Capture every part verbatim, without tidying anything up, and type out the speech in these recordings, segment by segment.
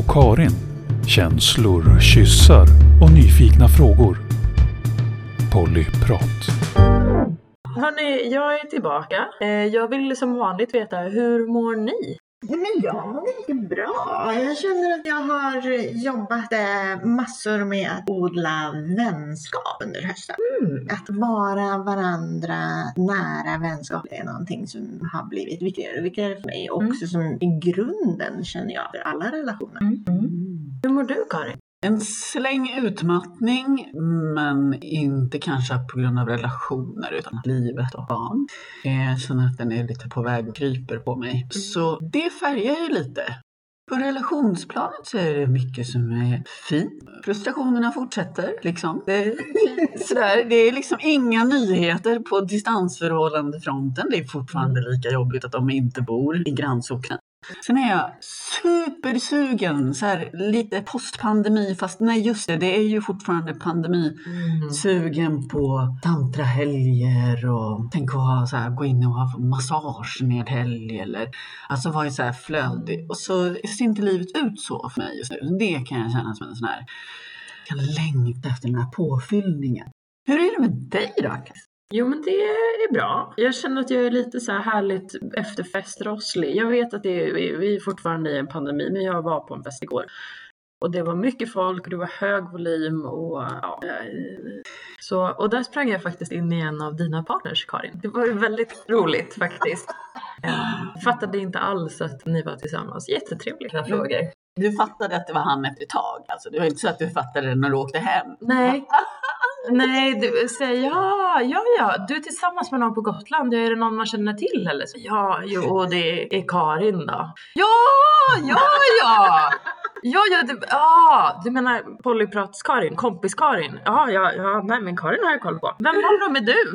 Karin. Känslor, kyssar och nyfikna frågor. Pollyprat. Hörrni, jag är tillbaka. Jag vill som vanligt veta, hur mår ni? Men jag mår mycket bra. Jag känner att jag har jobbat massor med att odla vänskap under hösten. Mm. Att vara varandra nära vänskap är någonting som har blivit viktigare och viktigare för mig. Mm. Också som i grunden känner jag för alla relationer. Mm. Mm. Hur mår du, Karin? En släng utmattning, men inte kanske på grund av relationer utan livet och barn. Jag känner att den är lite på väg och kryper på mig. Så det färgar ju lite. På relationsplanet så är det mycket som är fint. Frustrationerna fortsätter liksom. Det är, sådär, det är liksom inga nyheter på distansförhållandefronten. Det är fortfarande lika jobbigt att de inte bor i grannsocknen. Sen är jag supersugen, så här, lite postpandemi, fast nej just det, det är ju fortfarande pandemi. Mm. Sugen på tantrahelger och tänk att ha, så här, gå in och ha massage med helg eller alltså vara så här flödig. Och så ser inte livet ut så för mig just nu. Det kan jag känna som en sån här, jag kan längta efter den här påfyllningen. Hur är det med dig då? Jo, men det är bra. Jag känner att jag är lite så här härligt efterfestrosslig. Jag vet att det är, vi är fortfarande i en pandemi, men jag var på en fest igår. Och det var mycket folk och det var hög volym. Och, ja, så, och där sprang jag faktiskt in i en av dina partners, Karin. Det var väldigt roligt faktiskt. Jag fattade inte alls att ni var tillsammans. Jättetrevliga frågor. Du fattade att det var han efter ett tag. Alltså, det var inte så att du fattade det när du åkte hem. Nej. Nej, du säger ja, ja, ja. Du är tillsammans med någon på Gotland. Är det någon man känner till eller så? Ja, jo, det är Karin då. Ja, ja, ja. Ja, ja, du, ja, du menar Pollyprats Karin, kompis Karin. Ja, ja, ja, nej, men Karin har jag koll på. Vem var då med du?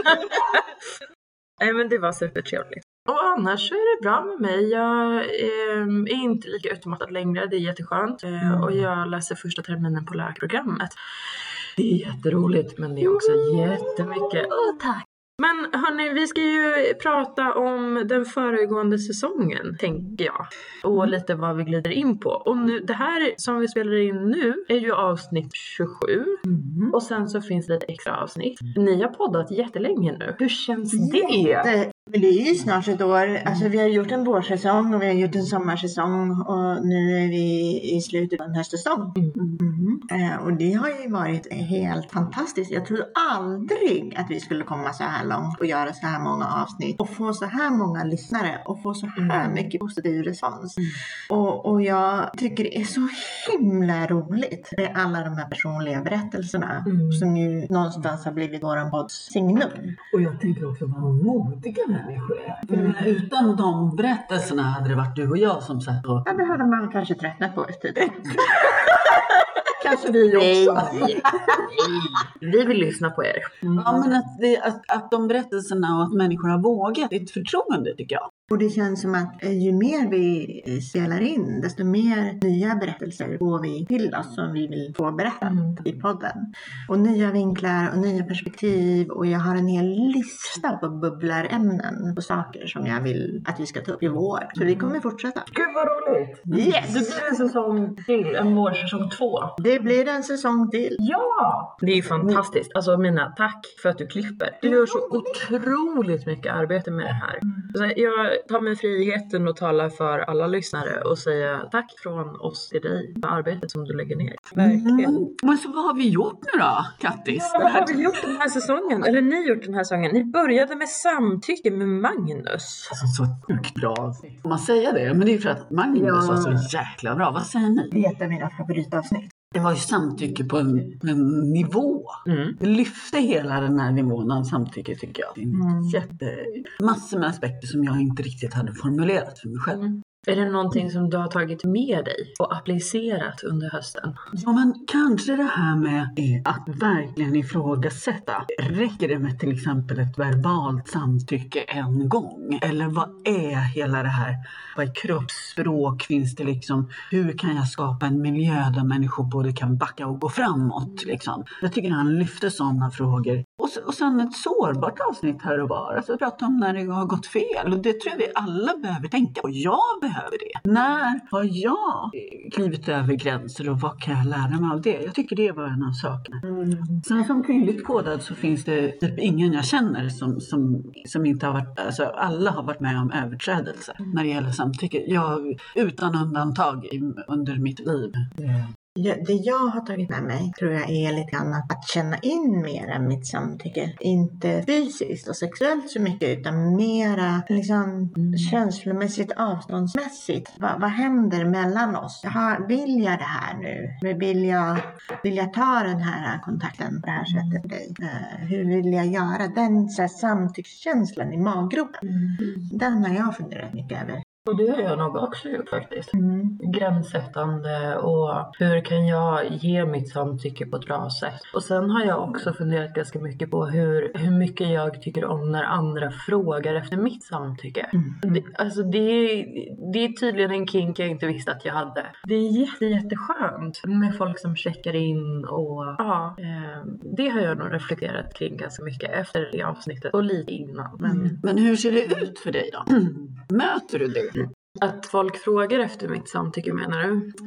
Nej, men det var supertrevligt. Och annars så är det bra med mig. Jag eh, är inte lika utmattad längre. Det är jätteskönt. Eh, mm. Och jag läser första terminen på läkarprogrammet. Det är jätteroligt, men det är också jättemycket. Åh, tack! Men hörni, vi ska ju prata om den föregående säsongen, tänker jag. Och mm. lite vad vi glider in på. Och nu, det här som vi spelar in nu är ju avsnitt tjugosju. Mm. Och sen så finns det ett extra avsnitt. Ni har poddat jättelänge nu. Hur känns det? Jätte. Men det är ju snart ett år. Alltså vi har gjort en vårsäsong och vi har gjort en sommarsäsong. Och nu är vi i slutet av en höstsäsong. Mm. Mm. Eh, och det har ju varit helt fantastiskt. Jag tror aldrig att vi skulle komma så här långt och göra så här många avsnitt. Och få så här många lyssnare. Och få så här mm. mycket positiv respons. Mm. Och, och jag tycker det är så himla roligt med alla de här personliga berättelserna. Mm. Som ju någonstans har blivit våran podds signum. Och jag tänker också vara modiga människor. Mm. Utan de berättelserna hade det varit du och jag som satt och... Ja, det hade man kanske tröttnat på ett tid. Kanske vi också. Nej, nej. Vi vill lyssna på er. Mm. Ja, men att, det, att, att de berättelserna och att människor har vågat, det är ett förtroende tycker jag. Och det känns som att ju mer vi spelar in, desto mer nya berättelser får vi till oss som vi vill få berätta mm. i podden. Och nya vinklar och nya perspektiv. Och jag har en hel lista på bubblarämnen och saker som jag vill att vi ska ta upp i vår. Så vi kommer fortsätta. Gud vad roligt! Yes! Det blir en säsong till, en vårsäsong två. Det blir en säsong till. Ja! Det är ju fantastiskt. Alltså Mina, tack för att du klipper. Du gör så otroligt mycket arbete med det här. Så jag tar mig friheten och tala för alla lyssnare och säga tack från oss till dig för arbetet som du lägger ner. Verkligen. Mm. Men så vad har vi gjort nu då, Kattis? Ja, vad har vi gjort den här säsongen? Eller ni gjort den här säsongen? Ni började med samtycke med Magnus. Alltså så sjukt bra. Får man säga det? Men det är ju för att Magnus ja. var så jäkla bra. Vad säger ni? Det är ett av mina favoritavsnitt. Det var ju samtycke på en, en nivå. Mm. Det lyfte hela den här nivån av samtycke tycker jag. Det är mm. jätte, massor med aspekter som jag inte riktigt hade formulerat för mig själv. Mm. Är det någonting som du har tagit med dig och applicerat under hösten? Ja, men kanske det här med att verkligen ifrågasätta. Räcker det med till exempel ett verbalt samtycke en gång? Eller vad är hela det här? Vad är kroppsspråk? Finns det liksom, hur kan jag skapa en miljö där människor både kan backa och gå framåt? Liksom? Jag tycker han lyfter sådana frågor. Och, och sen ett sårbart avsnitt här och var. Alltså prata om när det har gått fel. Och det tror jag vi alla behöver tänka på. Jag behöver behöver det? När har jag klivit över gränser och vad kan jag lära mig av det? Jag tycker det var en av sakerna. Mm. Sen som kvinnligt kodad så finns det typ ingen jag känner som, som, som inte har varit, alltså alla har varit med om överträdelser mm. när det gäller samtycke. Jag utan undantag under mitt liv. Mm. Det jag har tagit med mig tror jag är lite grann att känna in mera mitt samtycke. Inte fysiskt och sexuellt så mycket utan mera liksom mm. känslomässigt, avståndsmässigt. Va, vad händer mellan oss? Jaha, vill jag det här nu? Vill jag, vill jag ta den här kontakten på det här sättet för dig? Uh, hur vill jag göra? Den så här, samtyckskänslan i maggropen. Mm. Den har jag funderat mycket över. Och det har jag nog också gjort faktiskt. Mm. Gränssättande och hur kan jag ge mitt samtycke på ett bra sätt. Och sen har jag också funderat ganska mycket på hur, hur mycket jag tycker om när andra frågar efter mitt samtycke. Mm. Det, alltså det, det är tydligen en kink jag inte visste att jag hade. Det är jätte, jätteskönt med folk som checkar in och ja, eh, det har jag nog reflekterat kring ganska mycket efter det avsnittet och lite innan. Men, mm. Men hur ser det ut för dig då? Mm. Möter du det? Att folk frågar efter mitt samtycke, menar du? Mm.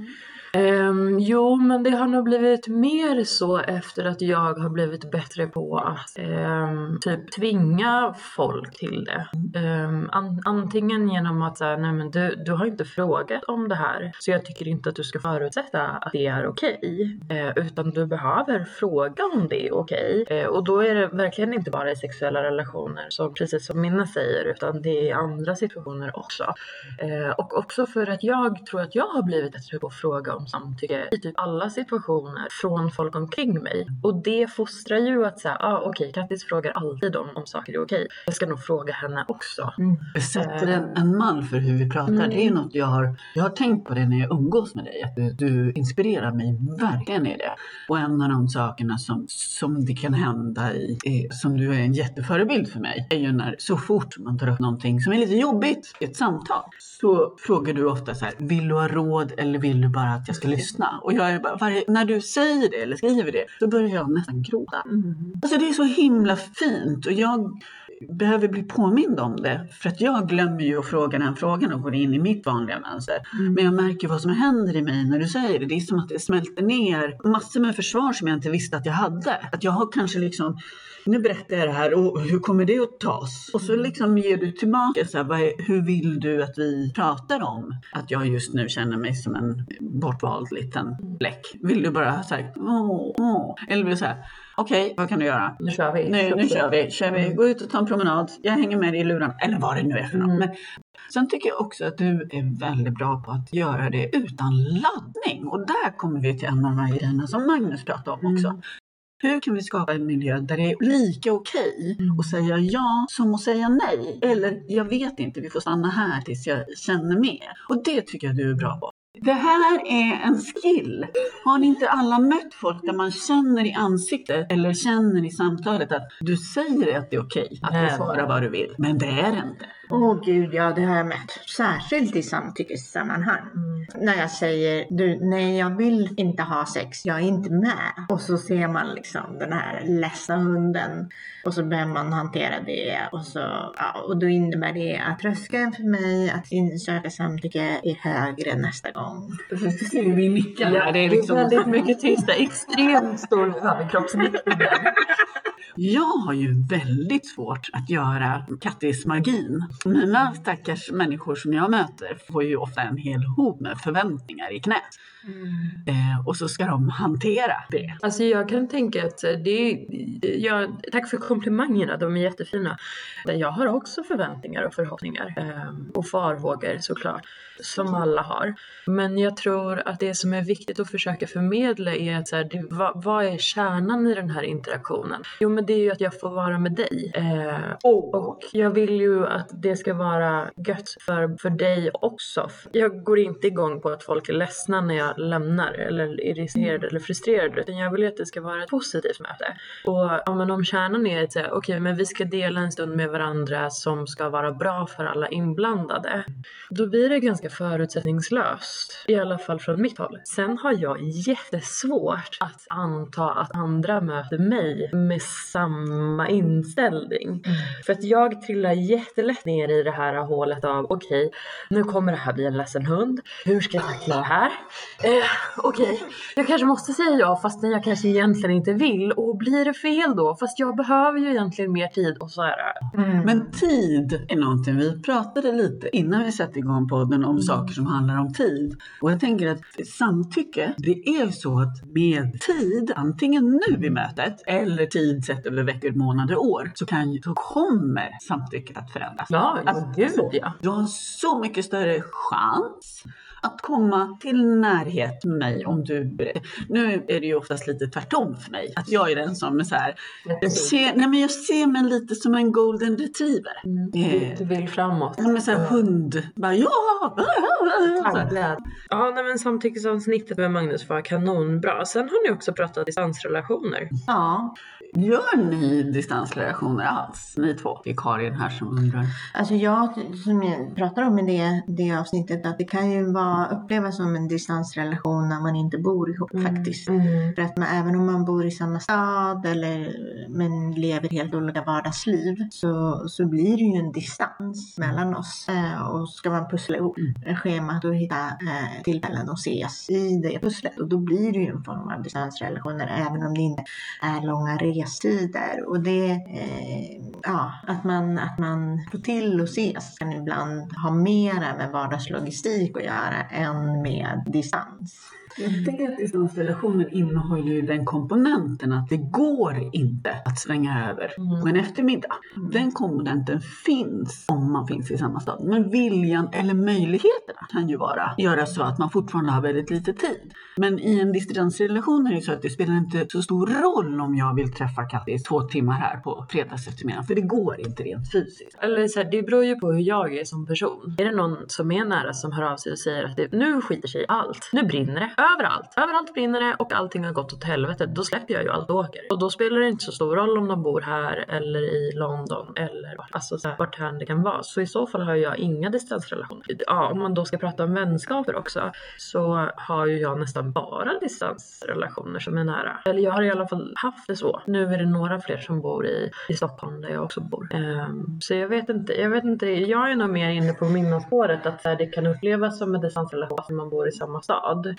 Um, jo, men det har nog blivit mer så efter att jag har blivit bättre på att um, typ tvinga folk till det. Um, an- antingen genom att säga, nej men du, du har inte frågat om det här, så jag tycker inte att du ska förutsätta att det är okej. Uh, utan du behöver fråga om det är okej. Uh, och då är det verkligen inte bara i sexuella relationer, som, precis som Minna säger, utan det är i andra situationer också. Uh, och också för att jag tror att jag har blivit bättre på att fråga om samtycke i typ alla situationer från folk omkring mig. Och det fostrar ju att säga, ah, okej, okay, Kattis frågar alltid om, om saker är okej. Okay. Jag ska nog fråga henne också. Mm. Jag sätter en, en mall för hur vi pratar. Mm. Det är något jag har, jag har tänkt på det när jag umgås med dig. Att du, du inspirerar mig verkligen i det. Och en av de sakerna som, som det kan hända i, är, som du är en jätteförebild för mig, är ju när så fort man tar upp någonting som är lite jobbigt i ett samtal, så frågar du ofta så här, vill du ha råd eller vill du bara att jag ska lyssna? Och jag är bara, varje, när du säger det eller skriver det, så börjar jag nästan gråta. Mm. Alltså det är så himla fint och jag behöver bli påmind om det, för att jag glömmer ju att fråga den frågan och går in i mitt vanliga mönster. Mm. Men jag märker vad som händer i mig när du säger det. Det är som att det smälter ner massor med försvar som jag inte visste att jag hade. Att jag har kanske liksom, nu berättar jag det här och hur kommer det att tas? Och så liksom ger du tillbaka så här, vad är, hur vill du att vi pratar om att jag just nu känner mig som en bortvald liten bläck? Vill du bara så här, åh, åh. Eller vill du säga, okej, okay, vad kan du göra? Nu kör vi. Nu, nu kör vi. Kör vi. Gå ut och ta en promenad. Jag hänger med dig i luren. Eller vad det nu är för något. Mm. Men sen tycker jag också att du är väldigt bra på att göra det utan laddning. Och där kommer vi till en av de här grejerna som Magnus pratade om också. Mm. Hur kan vi skapa en miljö där det är lika okej okay att säga ja som att säga nej? Eller jag vet inte, vi får stanna här tills jag känner mer. Och det tycker jag du är bra på. Det här är en skill. Har ni inte alla mött folk där man känner i ansiktet eller känner i samtalet att du säger att det är okej att du får göra vad du vill, men det är det inte? Åh oh, gud, ja, det har jag mött. Särskilt i samtyckessammanhang. Mm. När jag säger, du, nej jag vill inte ha sex, jag är inte med. Och så ser man liksom den här ledsna hunden. Och så börjar man hantera det. Och, så, ja, och då innebär det att tröskeln för mig att insöka samtycke är högre nästa gång. Så ser vi nickar. Ja, det är liksom väldigt mycket tysta. Extremt stor överkroppsnickning. Jag har ju väldigt svårt att göra Kattis magin. Mina stackars människor som jag möter får ju ofta en hel hop med förväntningar i knät. Mm. Eh, och så ska de hantera det. Alltså jag kan tänka att det är, jag, tack för komplimangerna, de är jättefina. Jag har också förväntningar och förhoppningar eh, och farhågor såklart, som alla har. Men jag tror att det som är viktigt att försöka förmedla är att så här, det, vad, vad är kärnan i den här interaktionen? Jo, men det är ju att jag får vara med dig. Eh, oh. Och jag vill ju att det ska vara gött för, för dig också. Jag går inte igång på att folk är ledsna när jag lämnar eller irriterade eller frustrerade, utan jag vill att det ska vara ett positivt möte. Och ja, men om kärnan är att säga, okej, okay, men vi ska dela en stund med varandra som ska vara bra för alla inblandade, då blir det ganska förutsättningslöst, i alla fall från mitt håll. Sen har jag jättesvårt att anta att andra möter mig med samma inställning. Mm. För att jag trillar jättelätt ner i det här hålet av okej, okay, nu kommer det här bli en ledsen hund. Hur ska jag tackla det här? Eh, okej, okay. Jag kanske måste säga ja fast jag kanske egentligen inte vill. Och blir det fel då? Fast jag behöver ju egentligen mer tid och så här. Mm. Men tid är någonting vi pratade lite innan vi satte igång podden om mm. saker som handlar om tid. Och jag tänker att samtycke, det är så att med tid, antingen nu i mötet eller tid sett över veckor, månader, år, så, kan, så kommer samtycket att förändras. Ja, alltså, gud ja. Du har så mycket större chans att komma till närhet med mig om du... Nu är det ju oftast lite tvärtom för mig. Att jag är den som är så här... Jag ser, nej men jag ser mig lite som en golden retriever. Mm. Du, du vill framåt. Ja, men så här hund. Bara ja! Ja, nej, men samtyckesavsnittet med Magnus var kanonbra. Sen har ni också pratat distansrelationer. Ja. Gör ni distansrelationer alls? Ni två. Det är Karin här som undrar. Alltså jag, som jag pratar om i det, det avsnittet, att det kan ju vara, upplevas som en distansrelation när man inte bor ihop mm. faktiskt. Mm. För att man, även om man bor i samma stad eller men lever helt olika vardagsliv, så, så blir det ju en distans mellan oss. Eh, och ska man pussla ihop mm. schemat och hitta eh, tillfällen att ses i det pusslet. Och då blir det ju en form av distansrelationer, även om det inte är långa restider. Och det, eh, ja, att man, att man får till och ses kan ibland ha mera med vardagslogistik att göra än med distans. Jag tänker att distansrelationer innehåller ju den komponenten att det går inte att svänga över mm. på en eftermiddag. Mm. Den komponenten finns om man finns i samma stad. Men viljan eller möjligheterna kan ju vara göra så att man fortfarande har väldigt lite tid. Men i en distansrelation är det så att det spelar inte så stor roll om jag vill träffa Katja i två timmar här på fredags eftermiddag. För det går inte rent fysiskt. Eller så här, det beror ju på hur jag är som person. Är det någon som är nära som hör av sig och säger att det, nu skiter sig allt. Nu brinner det. Överallt. Överallt brinner det och allting har gått åt helvete. Då släpper jag ju allt och åker. Och då spelar det inte så stor roll om de bor här eller i London eller alltså så här, vart här det kan vara. Så i så fall har jag inga distansrelationer. Ja, om man då ska prata om vänskaper också, så har ju jag nästan bara distansrelationer som är nära. Eller jag har i alla fall haft det så. Nu är det några fler som bor i, i Stockholm där jag också bor. Um, så jag vet inte. Jag vet inte. Jag är nog mer inne på minnesspåret att så här, det kan upplevas som en distansrelation om man bor i samma stad.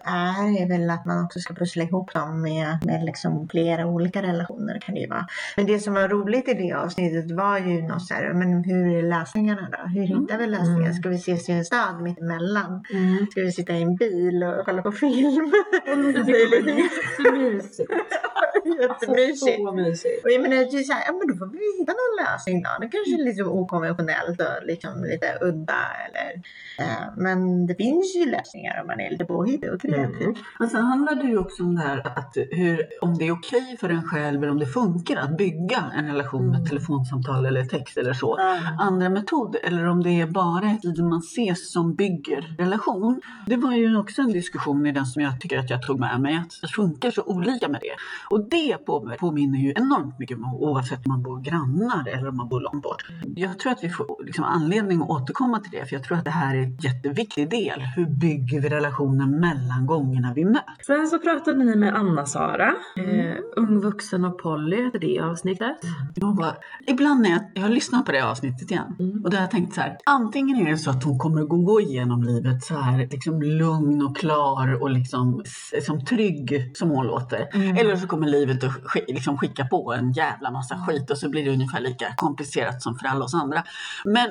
Är väl att man också ska pussla ihop dem med, med liksom flera olika relationer kan det ju vara. Men det som var roligt i det avsnittet var ju något så här, men hur är lösningarna då? Hur hittar vi lösningar? Ska vi ses i en stad mitt emellan? Mm. Ska vi sitta i en bil och kolla på film? Mm. Det är jättemysigt. Jättemysigt. Så mysigt. Och jag menar, det är så här, ja, men då får vi hitta någon lösning då. Det kanske är lite okonventionellt och liksom lite udda eller eh, men det finns ju lösningar om man är lite påhittig och kreativ. Mm. Men sen handlar det ju också om det här att hur, om det är okej för en själv eller om det funkar att bygga en relation med mm. telefonsamtal eller text eller så. Mm. Andra metoder eller om det är bara ett liv man ses som bygger relation. Det var ju också en diskussion i den som jag tycker att jag tog med mig att det funkar så olika med det. Och det påminner ju enormt mycket om oavsett om man bor grannar eller om man bor långt bort. Jag tror att vi får liksom anledning att återkomma till det, för jag tror att det här är en jätteviktig del. Hur bygger vi relationen mellan gångerna vi möts? Sen så pratade ni med Anna-Sara, mm. eh, ung vuxen och Polly, det avsnittet. Jag bara, ibland när jag, jag har lyssnat på det avsnittet igen mm. och då har jag tänkt så här, antingen är det så att hon kommer att gå igenom livet så här liksom lugn och klar och liksom som trygg som hon låter. Mm. Eller så kommer livet att sk- liksom skicka på en jävla massa skit och så blir det ungefär lika komplicerat som för alla oss andra. Men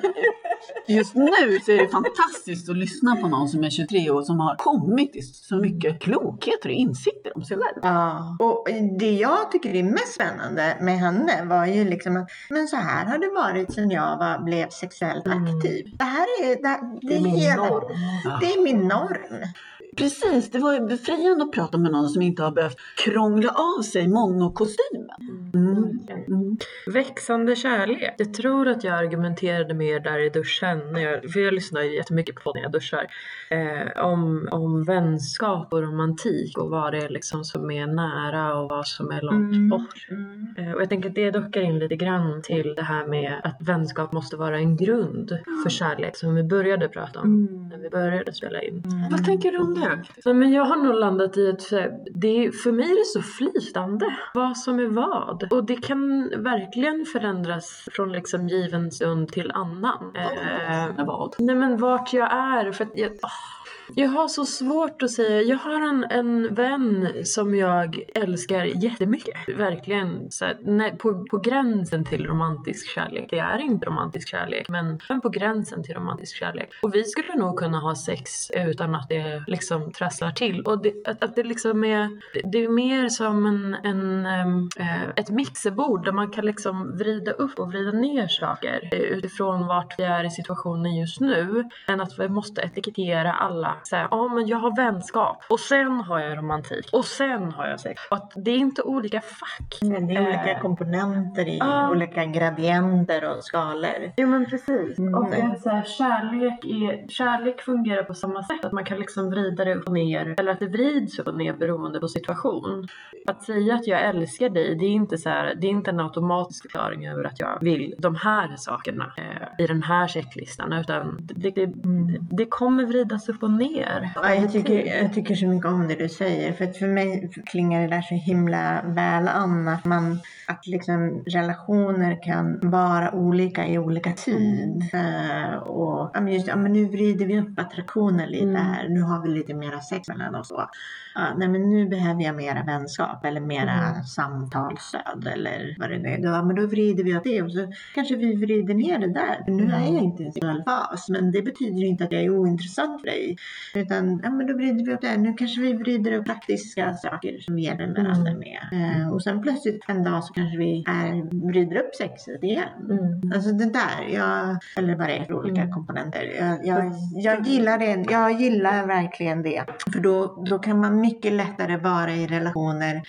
just nu så är det fantastiskt att lyssna på någon som är tjugotre år som har kommit till så mycket klokheter och insikter om sig själv. Ja, och det jag tycker är mest spännande med henne var ju liksom att men så här har det varit sedan jag var, blev sexuellt aktiv. Mm. Det här är, det, det, det är min hela, norm. Det är min norm. Precis, det var ju befriande att prata med någon som inte har behövt krångla av sig monokostymen. Mm. Mm. Växande kärlek. Jag tror att jag argumenterade mer där i duschen. När jag, för jag lyssnar ju jättemycket på när jag duschar. Eh, om, om vänskap och romantik. Och vad det är liksom som är nära och vad som är långt mm. bort. Mm. Eh, och jag tänker att det dockar in lite grann till det här med att vänskap måste vara en grund för kärlek. Som vi började prata om. Mm. När vi började spela in. Mm. Vad tänker du om det? Så, men jag har nog landat i att det är, för mig är det så flytande vad som är vad. Och det kan verkligen förändras från liksom given stund till annan. Eh, vad? Nej men vart jag är, för att jag... Oh. Jag har så svårt att säga. Jag har en, en vän som jag älskar jättemycket. Verkligen så här, nej, på, på gränsen till romantisk kärlek. Det är inte romantisk kärlek, men, men på gränsen till romantisk kärlek. Och vi skulle nog kunna ha sex utan att det liksom trasslar till. Och det, att, att det liksom är, det är mer som en, en, äh, ett mixerbord där man kan liksom vrida upp och vrida ner saker utifrån vart vi är i situationen just nu. Än att vi måste etikettera alla. Ja, ah, men jag har vänskap och sen har jag romantik och sen har jag sex. Och att det är inte olika fack. Men det är olika eh. komponenter i ah. olika gradienter och skalor. Ja men precis. Mm. Och att så här, kärlek, är, kärlek fungerar på samma sätt. Att man kan liksom vrida det upp och ner. Eller att det vrids upp och ner beroende på situation. Att säga att jag älskar dig, det är inte så här, det är inte en automatisk förklaring över att jag vill de här sakerna eh, i den här checklistan. Utan det, det, mm. det kommer vridas upp och ner. Ja, jag, tycker, jag tycker så mycket om det du säger. För att för mig klingar det där så himla väl an. Att, man, att liksom relationer kan vara olika i olika tid. Mm. Uh, och ja, men just, ja, men nu vrider vi upp attraktionen lite mm. här. Nu har vi lite mera sex mellan oss. Och, ja, nej, men nu behöver jag mera vänskap. Eller mera mm. samtalsstöd. Eller vad det är. Då, men då vrider vi upp det. Och så kanske vi vrider ner det där. För nu mm. är jag inte i en sexuell fas. Men det betyder inte att jag är ointressant för dig. Utan, ja men då vrider vi upp det här. Nu kanske vi vrider upp praktiska saker som vi gäller varandra mm. med. Eh, och sen plötsligt en dag så kanske vi är, vrider upp sexet igen. Mm. Alltså det där, jag, eller vad det är för olika mm. komponenter. Jag, jag, jag gillar det. Jag gillar verkligen det. För då, då kan man mycket lättare vara i relationer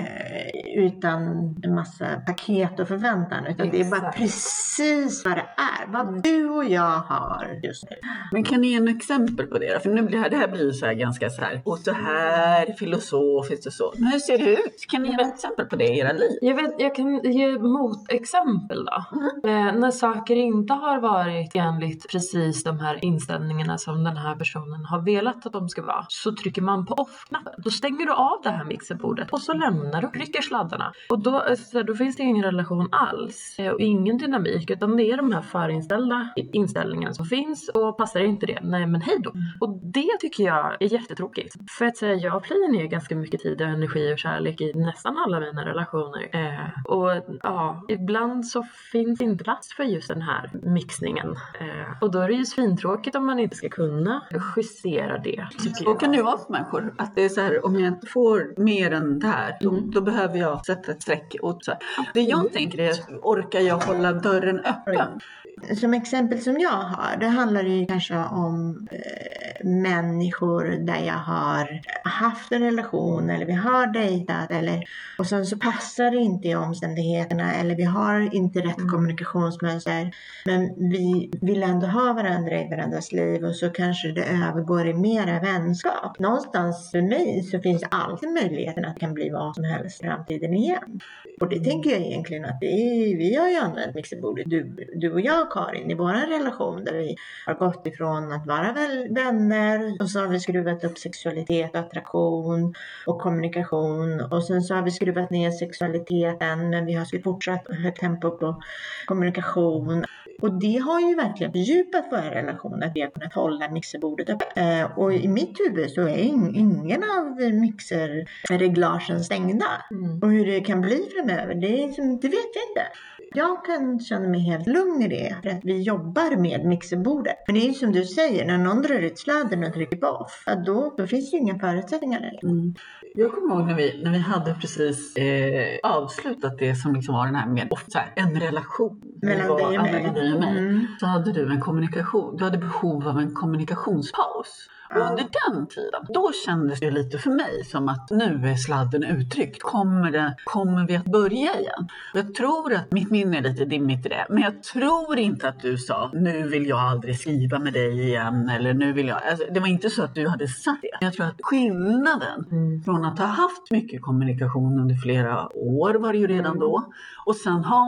eh, utan en massa paket och förväntan. Utan det är bara precis vad det är. Vad du och jag har just nu. Men kan ni ge en exempel på det då? För nu blir det här, det här blir ju så här ganska så här och så här filosofiskt och så. Men hur ser det ut? Kan ni ge ett exempel på det i era liv? Jag vet, jag kan ge motexempel då. Mm. Eh, när saker inte har varit enligt precis de här inställningarna som den här personen har velat att de ska vara, så trycker man på off-knappen. Då stänger du av det här mixerbordet och så lämnar du och rycker sladdarna. Och då, så då finns det ingen relation alls eh, och ingen dynamik, utan det är de här förinställda inställningarna som finns, och passar inte det, nej men hej då. Mm. Och det tycker jag är jättetråkigt. För att säga, jag plöjer ner ganska mycket tid och energi och kärlek i nästan alla mina relationer. Eh, och ja, ibland så finns inte plats för just den här mixningen. Eh, och då är det ju svintråkigt om man inte ska kunna justera det. Så kan det ju vara för människor. Att det är så här, om jag inte får mer än det här, då, mm. då behöver jag sätta ett streck. Och så här. Det jag mm. tänker är, orkar jag hålla dörren öppen? Som exempel som jag har, det handlar ju kanske om eh, människor där jag har haft en relation eller vi har dejtat eller, och sen så passar det inte i omständigheterna eller vi har inte rätt mm. kommunikationsmönster, men vi vill ändå ha varandra i varandras liv, och så kanske det övergår i mera vänskap. Någonstans för mig så finns alltid möjligheten att det kan bli vad som helst i framtiden igen. Och det tänker jag egentligen att det är, vi har ju använt mixerbordet, du, du och jag Karin, i vår relation där vi har gått ifrån att vara väl vänner, och så har vi skruvat upp sexualitet, attraktion och kommunikation, och sen så har vi skruvat ner sexualiteten, men vi har fortsatt högt tempo på kommunikation. Och det har ju verkligen fördjupat våra relationer, att vi har kunnat hålla mixerbordet upp. Eh, och i mitt huvud så är ingen av mixerreglagen stängda. Mm. Och hur det kan bli framöver, det, är, det vet jag inte. Jag kan känna mig helt lugn i det, för att vi jobbar med mixerbordet. Men det är ju som du säger, när någon drar ut sladden och trycker på off, då, då finns det ju inga förutsättningar längre. Mm. Jag kommer ihåg när vi, när vi hade precis eh, avslutat det som liksom var den här med ofta en relation. Mellan dig och mig. Dig och mig. Mm. Så hade du en kommunikation, du hade behov av en kommunikationspaus. Och under den tiden, då kändes det lite för mig som att nu är sladden uttryckt. Kommer, det, kommer vi att börja igen? Jag tror att mitt minne är lite dimmigt i det. Men jag tror inte att du sa, nu vill jag aldrig skriva med dig igen. Eller nu vill jag... Alltså, det var inte så att du hade sagt det. Jag tror att skillnaden mm. från att ha haft mycket kommunikation under flera år var det ju redan då. Och sen ha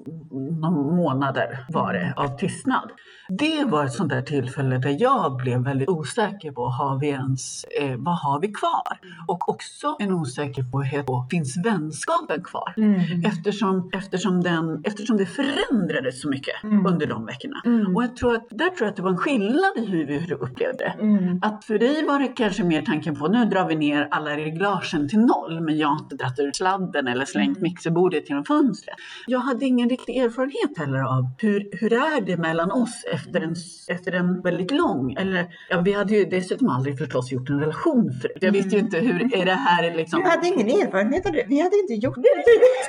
några månader var det av tystnad. Det var ett sånt där tillfälle där jag blev väldigt osäker på, har vi ens, eh, vad har vi kvar? Och också en osäkerhet på, finns vänskapen kvar? Mm. Eftersom, eftersom, den, eftersom det förändrades så mycket mm. under de veckorna. Mm. Och jag tror att, där tror jag att det var en skillnad i hur vi upplevde det. Mm. Att för dig var det kanske mer tanken på, nu drar vi ner alla reglagen till noll, men jag har inte dratt ur sladden eller slängt mm. mixerbordet genom fönstret. Jag hade ingen riktig erfarenhet heller av hur, hur är det mellan oss efter en, efter en väldigt lång, eller ja, vi hade ju dessutom aldrig förstås gjort en relation förut. Jag visste ju inte hur är det här liksom. Vi hade ingen erfarenhet av det. Vi hade inte gjort det.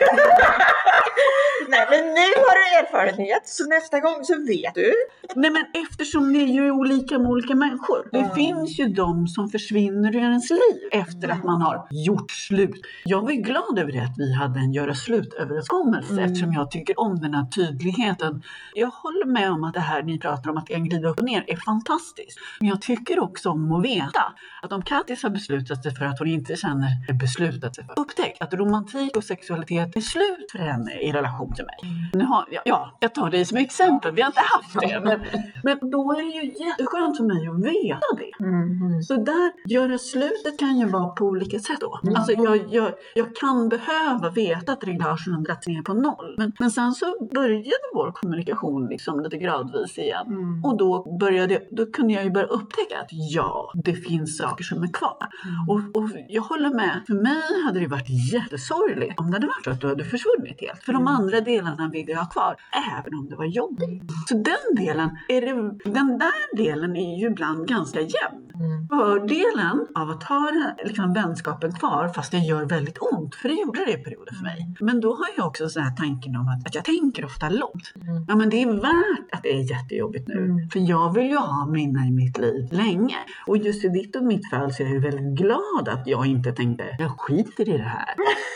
Nej, men nu har du erfarenhet, så nästa gång så vet du. Nej, men eftersom det är ju olika med olika människor. Det mm. finns ju de som försvinner ur ens liv efter mm. att man har gjort slut. Jag var ju glad över det, att vi hade en göra slut överenskommelse mm. eftersom jag tycker om den här tydligheten. Jag håller med om att det här ni pratar om, att det kan glida upp och ner, är fantastiskt. Men jag tycker också om att veta att om Kattis har beslutat sig för att hon inte känner beslutat sig för upptäck, att romantik och sexualitet är slut för henne i relation till mig. Nu har, ja, ja, jag tar det som exempel. Vi har inte haft det. Men, men då är det ju jätteskönt för mig att veta det. Mm. Så där, göra slutet kan ju vara på olika sätt då. Mm. Alltså jag, jag, jag kan behöva veta att reglagen har dragit ner på noll. Men, men sen så började vår kommunikation liksom lite gradvis igen. Mm. Och då, började, då kunde jag ju börja upptäcka att ja, det finns saker som är kvar. Mm. Och, och jag håller med. För mig hade det varit jättesorgligt om det hade varit så att du hade försvunnit helt. För de andra delarna vill jag ha kvar, även om det var jobbigt. Så den delen, är det, den där delen är ju ibland ganska jämn. Mm. Fördelen av att ha liksom, vänskapen kvar, fast det gör väldigt ont, för det gjorde det i perioder för mig. Men då har jag också så här tanken om att, att jag tänker ofta långt. Mm. Ja, men det är värt att det är jättejobbigt nu. Mm. För jag vill ju ha mina i mitt liv länge. Och just i ditt och mitt fall så är jag väldigt glad att jag inte tänkte, jag skiter i det här.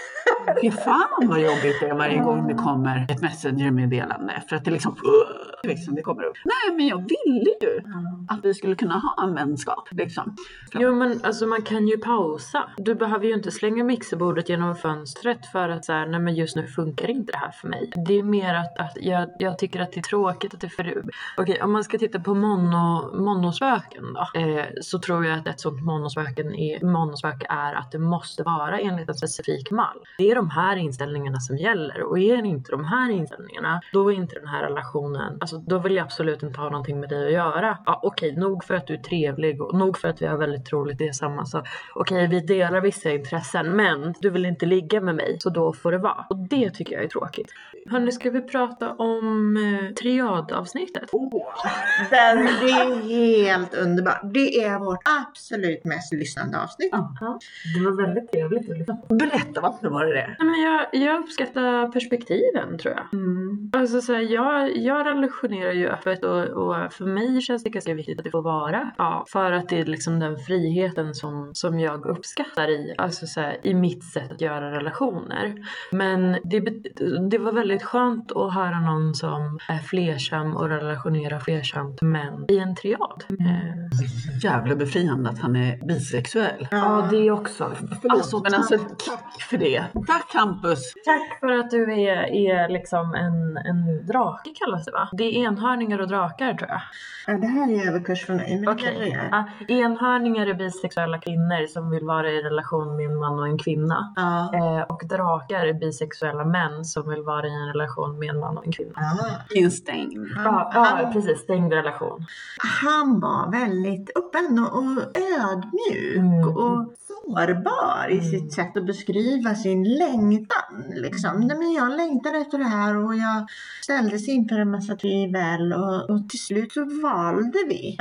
Fy fan vad jobbigt det är varje gång det kommer ett messenger-meddelande. För att det liksom, liksom det kommer upp. Nej, men jag ville ju att vi skulle kunna ha en vänskap. Liksom. Jo, men alltså man kan ju pausa. Du behöver ju inte slänga mixerbordet genom fönstret för att så här, nej men just nu funkar inte det här för mig. Det är mer att, att jag, jag tycker att det är tråkigt att det är för... Okej, om man ska titta på mono, monospöken då. Eh, så tror jag att ett sånt monospöken är, monospöke är att det måste vara enligt en specifik mall. Det är de här inställningarna som gäller, och är det inte de här inställningarna, då är inte den här relationen, alltså då vill jag absolut inte ha någonting med dig att göra. Ja, okej, nog för att du är trevlig och nog för att vi har väldigt roligt, det är samma, så okej, vi delar vissa intressen, men du vill inte ligga med mig, så då får det vara. Och det tycker jag är tråkigt. Hörni, ska vi prata om eh, triadavsnittet? Oh, den, det är helt underbart. Det är vårt absolut mest lyssnande avsnitt. Uh-huh. Det var väldigt trevligt att lyssna. Berätta, varför var det det? Men jag, jag uppskattar perspektiven, tror jag. Mm. Alltså så här, jag, jag relationerar ju öppet, och, och för mig känns det ganska viktigt att det får vara. Ja, för att det är liksom den friheten som, som jag uppskattar i, alltså så här, i mitt sätt att göra relationer. Men det, det var väldigt skönt att höra någon som är flersam och relationerar flersamt, men i en triad. Mm. Eh. Jävla befriande att han är bisexuell. Ja, ja, det också. Alltså, men alltså, tack för det. Tack, Campus. Tack för att du är, är liksom en, en drake, kallas det, va? Det är enhörningar och drakar, tror jag. Ja, det här är överkurs för mig. Okej. Okay. Ja, enhörningar är bisexuella kvinnor som vill vara i relation med en man och en kvinna. Ja. Eh, och drakar är bisexuella män som vill vara i en relation med en man och en kvinna. Ja. I en stängd. Ja, ja, precis. Stängd relation. Han var väldigt öppen och, och ödmjuk mm. och sårbar i sitt sätt att beskriva sin längtan. Liksom. Nej, men jag längtade efter det här och jag ställdes inför en massa tvivel, och, och till slut så valde vi.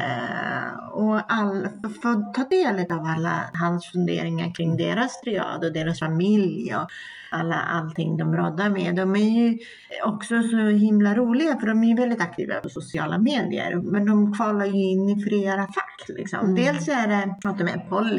Eh, och all, för att ta del av alla hans funderingar kring deras triad och deras familj och alla, allting de råddar med. De är ju också så himla roliga, för de är ju väldigt aktiva på sociala medier, men de kvalar ju in i flera fack liksom. Mm. Dels är det att de är poly,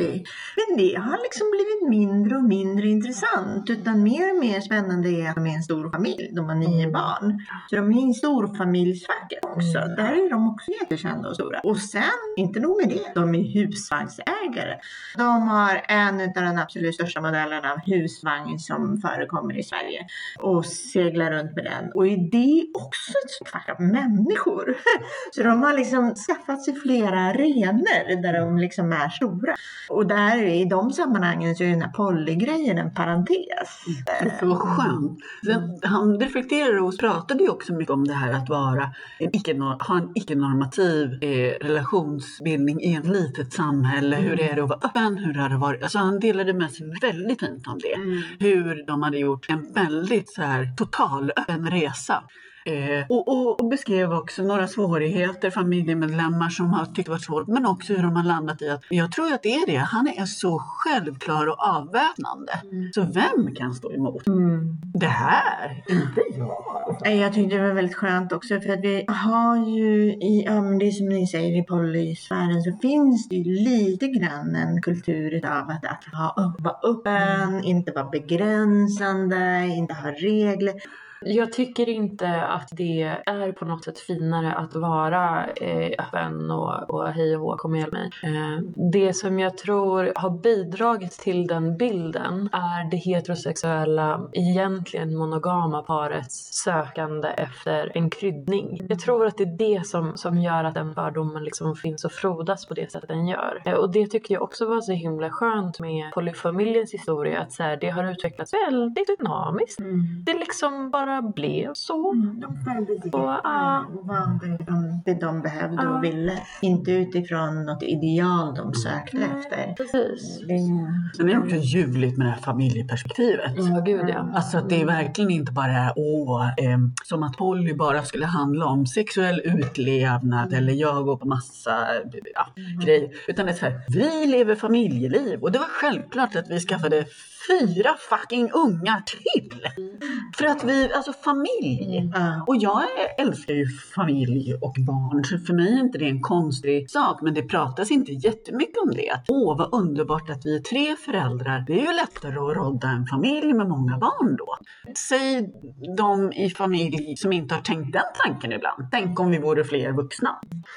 Men det har liksom blivit mindre och mindre intressant, utan mer och mer spännande är att de är en stor familj. De har nio mm. barn. Så de är en stor familjsfacket också. Mm. Där är de också jättekända och stora. Och sen, inte nog med det, de är husvagnsägare. De har en av de absolut största modellerna av husvagn som förekommer i Sverige. Och seglar runt med den. Och det är också ett fack av människor. Så de har liksom skaffat sig flera arenor där de liksom är stora. Och där i de sammanhangen så är den här polygrejen en parentes. Det är så skönt. Sen, han reflekterade och pratade ju också mycket om det här att vara en icke, ha en icke-normativ eh, relationsbildning i ett litet samhälle. Mm. Hur är det att vara öppen? Hur har det varit? Alltså han delade med sig väldigt fint om det. Mm. Hur de hade gjort en väldigt så här total öppen resa. Eh, och, och, och beskrev också några svårigheter, familjemedlemmar som har tyckt det varit svårt, men också hur de har landat i att jag tror att det är det, han är så självklar och avväpnande. Mm. Så vem kan stå emot? Mm. Det här, inte jag. Jag tyckte det var väldigt skönt också, för att vi har ju i, ja, men det som ni säger i polysfären, så finns det ju lite grann en kultur av att, att ha, vara öppen, mm. inte vara begränsande, inte ha regler. Jag tycker inte att det är på något sätt finare att vara eh, öppen och, och hej och hå, kom med mig. Eh, det som jag tror har bidragit till den bilden är det heterosexuella, egentligen monogama parets sökande efter en kryddning. Jag tror att det är det som, som gör att den fördomen liksom finns och frodas på det sättet den gör. Eh, och det tycker jag också var så himla skönt med polyfamiljens historia, att så här, det har utvecklats väldigt dynamiskt. Mm. Det liksom bara blev så. Mm, de följde sig och, uh, och vandrade från det de behövde uh, och ville. Inte utifrån något ideal de sökte mm, efter. Precis. Sen är det också ljuvligt med det här familjeperspektivet. Ja, mm, gud ja. Alltså att det är verkligen inte bara åh, eh, som att poly bara skulle handla om sexuell utlevnad mm. eller jag går på massa ja, mm. grejer. Utan det är så här, vi lever familjeliv. Och det var självklart att vi skaffade fyra fucking ungar till. Mm. För att vi, alltså familj. Mm. Och jag älskar ju familj och barn. Så för mig är inte det en konstig sak. Men det pratas inte jättemycket om det. Att, åh, vad underbart att vi är tre föräldrar. Det är ju lättare att rodda en familj med många barn då. Säg de i familj som inte har tänkt den tanken ibland. Tänk om vi vore fler vuxna.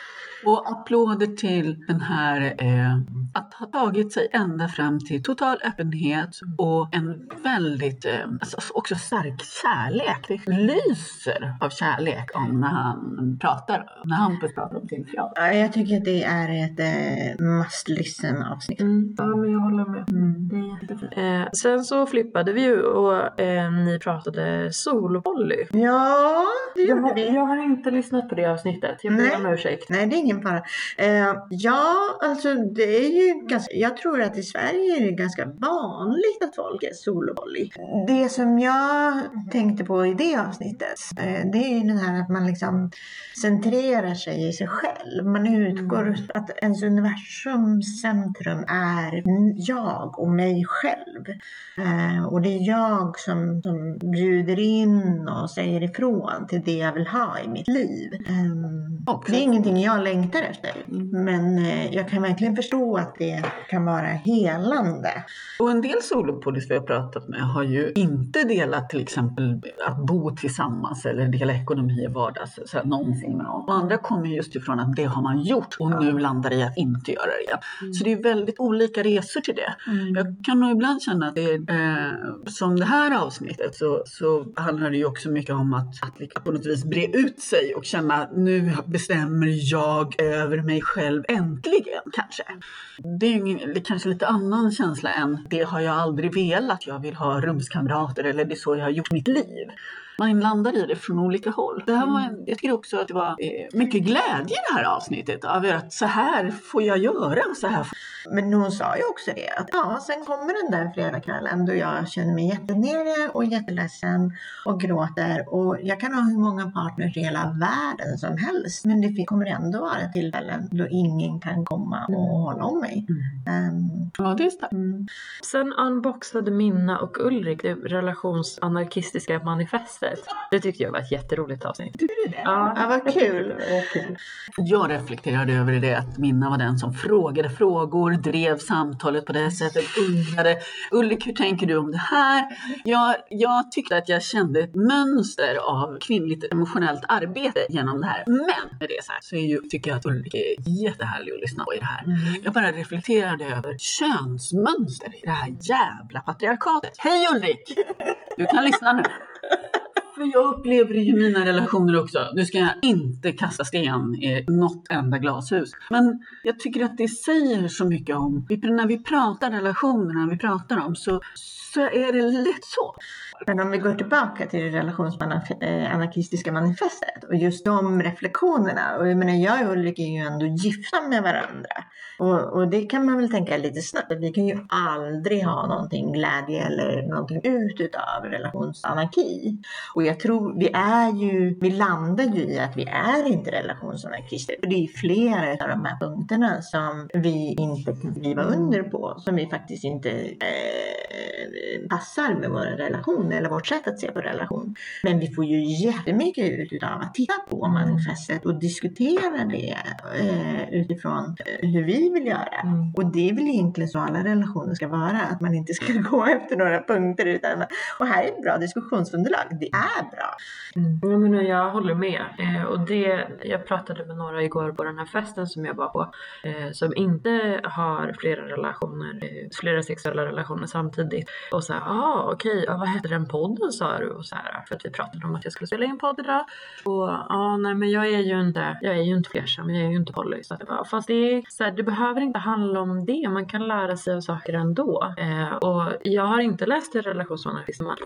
Och applåder till den här eh, att ha tagit sig ända fram till total öppenhet och en väldigt eh, alltså också stark kärlek. Det lyser av kärlek om när han pratar, när han pratar om sin fjall. Ja, jag tycker att det är ett eh, must listen avsnitt. Mm. Ja, men jag håller med. Mm. Det är jättefint. Eh, sen så flippade vi ju och eh, ni pratade solopoly. Ja, det jag, gjorde vi. Jag har inte lyssnat på det avsnittet. Jag ber om ursäkt. Nej, det är ingen fara. Eh, ja, alltså det är ju ganska, jag tror att i Sverige är det ganska vanligt att folk är solopoly. Det som jag tänkte på i det avsnittet, eh, det är ju den här att man liksom centrerar sig i sig själv. Man utgår mm. att ens universums centrum är jag och mig själv. Eh, och det är jag som, som bjuder in och säger ifrån till det jag vill ha i mitt liv. Eh, det är ingenting jag längtar efter. Men eh, jag kan verkligen förstå att det kan vara helande. Och en del solopolys vi har pratat med har ju inte delat till exempel att bo tillsammans eller dela ekonomi i vardags så här, någonsin med någon. Och andra kommer just ifrån att det har man gjort och nu landar i att inte göra det igen. Mm. Så det är väldigt olika resor till det. Mm. Jag kan nog ibland känna att det är, eh, som det här avsnittet så, så handlar det ju också mycket om att, att på något vis bre ut sig och känna att nu bestämmer jag över mig själv äntligen kanske. Det är ju ingen, det är kanske lite annan känsla än det har jag aldrig velat. Jag vill ha rumskamrater eller det är så jag har gjort mitt liv. Man landar i det från olika håll. Det här var en, jag tycker också att det var eh, mycket glädje i det här avsnittet. Av att så här får jag göra. Så här får... Men hon sa ju också det. Att ja, sen kommer den där fredagskvällen då jag känner mig jättenere och jätteledsen och gråter. Och jag kan ha hur många partners i hela världen som helst. Men det kommer ändå vara tillfällen då ingen kan komma och hålla om mig. Mm. Um, ja, det är starkt. Mm. Sen unboxade Minna och Ulrik det relationsanarkistiska manifestet manifestet. Det tyckte jag var ett jätteroligt avsnitt. Tycker du det? Ja, Ja, vad kul. Jag reflekterade över det att Minna var den som frågade frågor, drev samtalet på det här sättet, undrade Ulrik, hur tänker du om det här? Jag, jag tyckte att jag kände ett mönster av kvinnligt emotionellt arbete genom det här. Men med det så här så är ju, tycker jag att Ulrik är jättehärlig att lyssna på i det här. Mm. Jag bara reflekterade över könsmönster i det här jävla patriarkatet. Hej Ulrik! Du kan lyssna nu. För jag upplever ju mina relationer också. Nu ska jag inte kasta sten i något enda glashus. Men jag tycker att det säger så mycket om, när vi pratar relationer, när vi pratar om så, så är det lätt så. Men om vi går tillbaka till det relationsanarkistiska manifestet och just de reflektionerna. Och jag menar, jag och Ulrik är ju ändå gifta med varandra. Och, och det kan man väl tänka lite snabbt. Vi kan ju aldrig ha någonting glädje eller någonting ut utav relationsanarki. Och jag tror vi är ju, vi landar ju i att vi är inte relationsanarkister. För det är flera av de här punkterna som vi inte kan skriva under på. Som vi faktiskt inte eh, passar med våra relationer eller vårt sätt att se på relation. Men vi får ju jättemycket ut av att titta på manifestet och diskutera det eh, utifrån eh, hur vi vill göra. Mm. Och det är väl egentligen så alla relationer ska vara. Att man inte ska gå efter några punkter utan, och här är ett bra diskussionsunderlag. Det är bra. Mm. Jag, menar, jag håller med. Eh, och det, jag pratade med några igår på den här festen som jag var på. Eh, som inte har flera relationer, eh, flera sexuella relationer samtidigt. Och så här, ah okej, okay, vad heter den podden sa du? Och så här, för att vi pratade om att jag skulle spela in podd idag. Och ja, ah, nej men jag är ju inte, jag är ju inte flersam, jag är ju inte poly. Så att det var, fast det är så här, det behöver inte handla om det. Man kan lära sig av saker ändå. Eh, och jag har inte läst det relationsanarkistiska,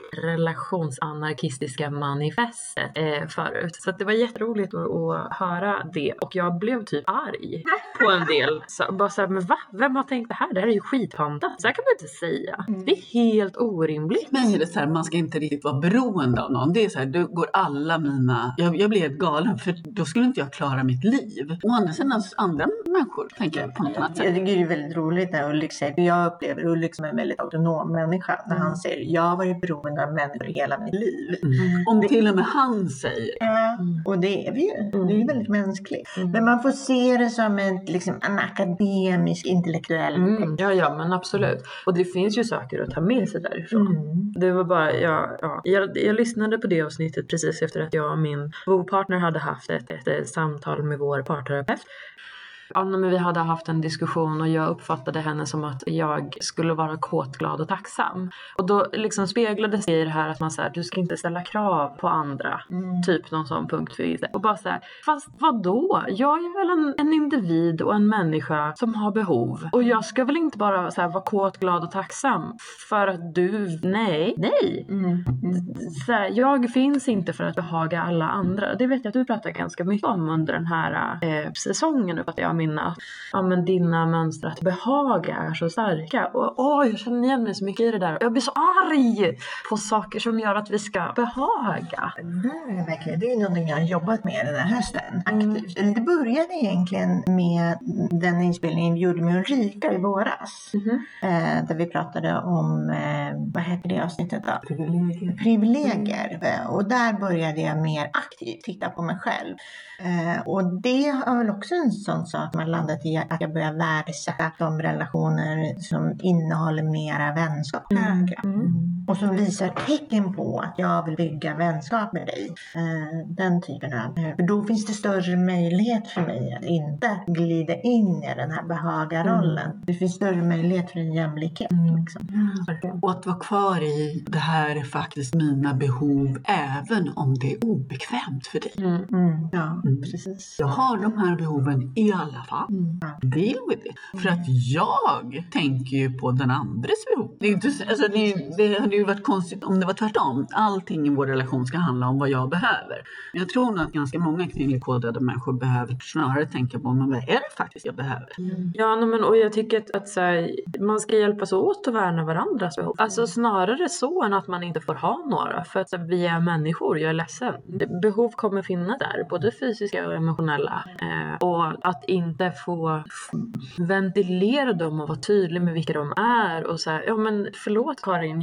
relationsanarkistiska manifestet eh, förut. Så att det var jätteroligt att, att höra det. Och jag blev typ arg på en del. Så, bara så här, men va? Vem har tänkt det här? Det här är ju skitpanda. Så här kan man inte säga. Mm. Det är helt orimligt. Men är det så här, man ska inte riktigt vara beroende av någon. Det är så här, då går alla mina... Jag, jag blev galen för då skulle inte jag klara mitt liv. Och andra sidan andra människor tänker jag på något annat sätt. Jag tycker det är väldigt roligt när Ulrik säger, jag upplever Ulrik som en väldigt autonom människa. När mm. han säger, jag har varit beroende av människor i hela mitt liv. Mm. Om till och med han säger. Ja, och det är vi ju. Mm. Det är ju väldigt mänskligt. Mm. Men man får se det som en, liksom, en akademisk, intellektuell mm. Ja, ja, men absolut. Och det finns ju saker att ta med sig därifrån. Mm. Det var bara, ja, ja. Jag, jag lyssnade på det avsnittet precis efter att jag och min bopartner hade haft ett, ett, ett samtal med vår parterapeut. Ja, men vi hade haft en diskussion och jag uppfattade henne som att jag skulle vara kåt, glad och tacksam. Och då liksom speglades det i det här att man säger, du ska inte ställa krav på andra. Mm. Typ någon sån punkt för det. Och bara så här, fast vadå? Jag är väl en, en individ och en människa som har behov. Och jag ska väl inte bara så här, vara kåt, glad och tacksam för att du, nej, nej. Mm. Mm. Så här, jag finns inte för att behaga alla andra. Det vet jag att du pratar ganska mycket om under den här eh, säsongen. Upp att jag minna ja, men dina mönster att behaga är så starka. Och åh, jag känner igen mig så mycket i det där. Jag blir så arg på saker som gör att vi ska behaga. Det är verkligen, det är någonting jag har jobbat med den här hösten aktivt. Mm. Det började egentligen med den inspelningen vi gjorde med Ulrika i våras. Mm. Eh, där vi pratade om eh, vad heter det avsnittet då? Privilegier. Privilegier. Mm. Och där började jag mer aktivt titta på mig själv. Eh, och det har väl också en sån sak man landat i att jag börjar värdesätta de relationer som innehåller mera vänskap. Mm. Mm. Och som visar tecken på att jag vill bygga vänskap med dig. Eh, den typen av. För då finns det större möjlighet för mig att inte glida in i den här behagarrollen. Mm. Det finns större möjlighet för en jämlikhet. Mm. Liksom. Mm. Och att vara kvar i det här är faktiskt mina behov även om det är obekvämt för dig. Mm. Mm. Ja, mm. precis. Jag har de här behoven i alla fall. Mm. Deal with it. Mm. För att jag tänker ju på den andres behov. Det, är inte, alltså det, det hade ju varit konstigt om det var tvärtom. Allting i vår relation ska handla om vad jag behöver. Men jag tror nog att ganska många kvinnligkodade människor behöver snarare tänka på vad är det faktiskt jag behöver. Mm. Ja, men, och jag tycker att, att så här, man ska hjälpas åt att värna varandras behov. Alltså snarare så än att man inte får ha några. För att så, vi är människor, jag är ledsen. Behov kommer finnas där, både fysiska och emotionella. Eh, och att inte få ventilera dem och vara tydlig med vilka de är. Och så här, ja men förlåt Karin, jag kan inte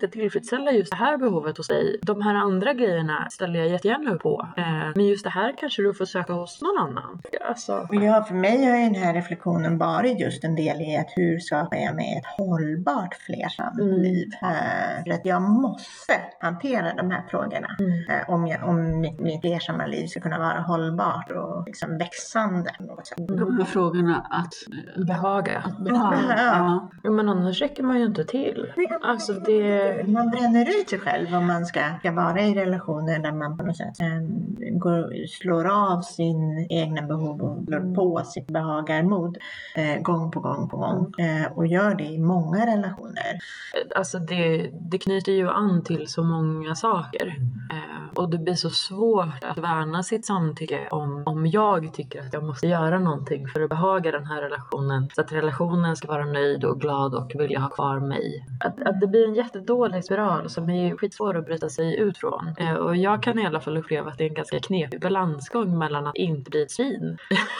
tillfredsställa just det här behovet hos dig. De här andra grejerna ställer jag jättegärna upp på. Eh, men just det här kanske du får söka hos någon annan. Alltså. Ja, för mig har den här reflektionen varit just en del i att hur skapar jag mig ett hållbart flersamt Mm. liv. Eh, för att jag måste hantera de här frågorna. Mm. Eh, om, jag, om mitt, mitt flersamma liv ska kunna vara hållbart och liksom växande på något sätt. De här frågorna att Behaga. Ja. ja. Ja, men annars räcker man ju inte till. Alltså det... Man bränner ut sig själv om man ska, ska vara i relationer där man på något sätt eh, går, slår av sin egna behov och slår på sitt behagarmod eh, gång på gång på gång. Eh, och gör det i många relationer. Alltså det, det knyter ju an till så många saker. Eh, och det blir så svårt att värna sitt samtycke om, om jag tycker att jag måste göra någonting för att behaga den här relationen. Så att relationen ska vara nöjd och glad och vilja ha kvar mig. Att, att det blir en jättedålig spiral som är skitsvår att bryta sig ut från. Eh, och jag kan i alla fall uppleva att det är en ganska knepig balansgång mellan att inte bli ett svin.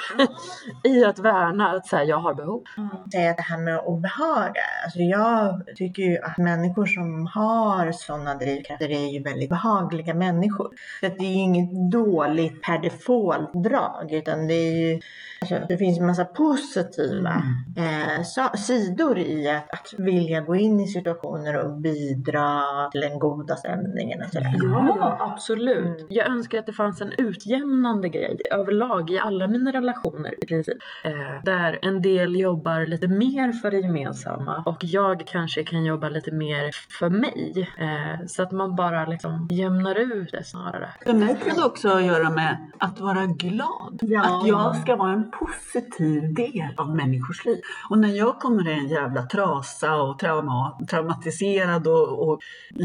I att värna att säga jag har behov. Säga det här med att behaga. Alltså jag tycker ju att människor som har sådana drivkrafter är ju väldigt behagliga människor. Så att det är ju inget dåligt per default drag, utan det är ju, alltså, det finns en massa positiva eh, så, sidor i att, att vilja gå in i situationer och bidra till den goda stämningen och sådär. Ja, ja, absolut. Jag önskar att det fanns en utjämnande grej överlag i alla mina relationer i princip. Eh, där en del jobbar lite mer för det gemensamma och jag kanske kan jobba lite mer för mig. Eh, så att man bara liksom jämnar ut det snarare. För mig kan det också ha att göra med att vara glad. Ja. Att jag ska vara en positiv del av människors liv. Och när jag kommer i en jävla trasa och trauma, traumatiserad och, och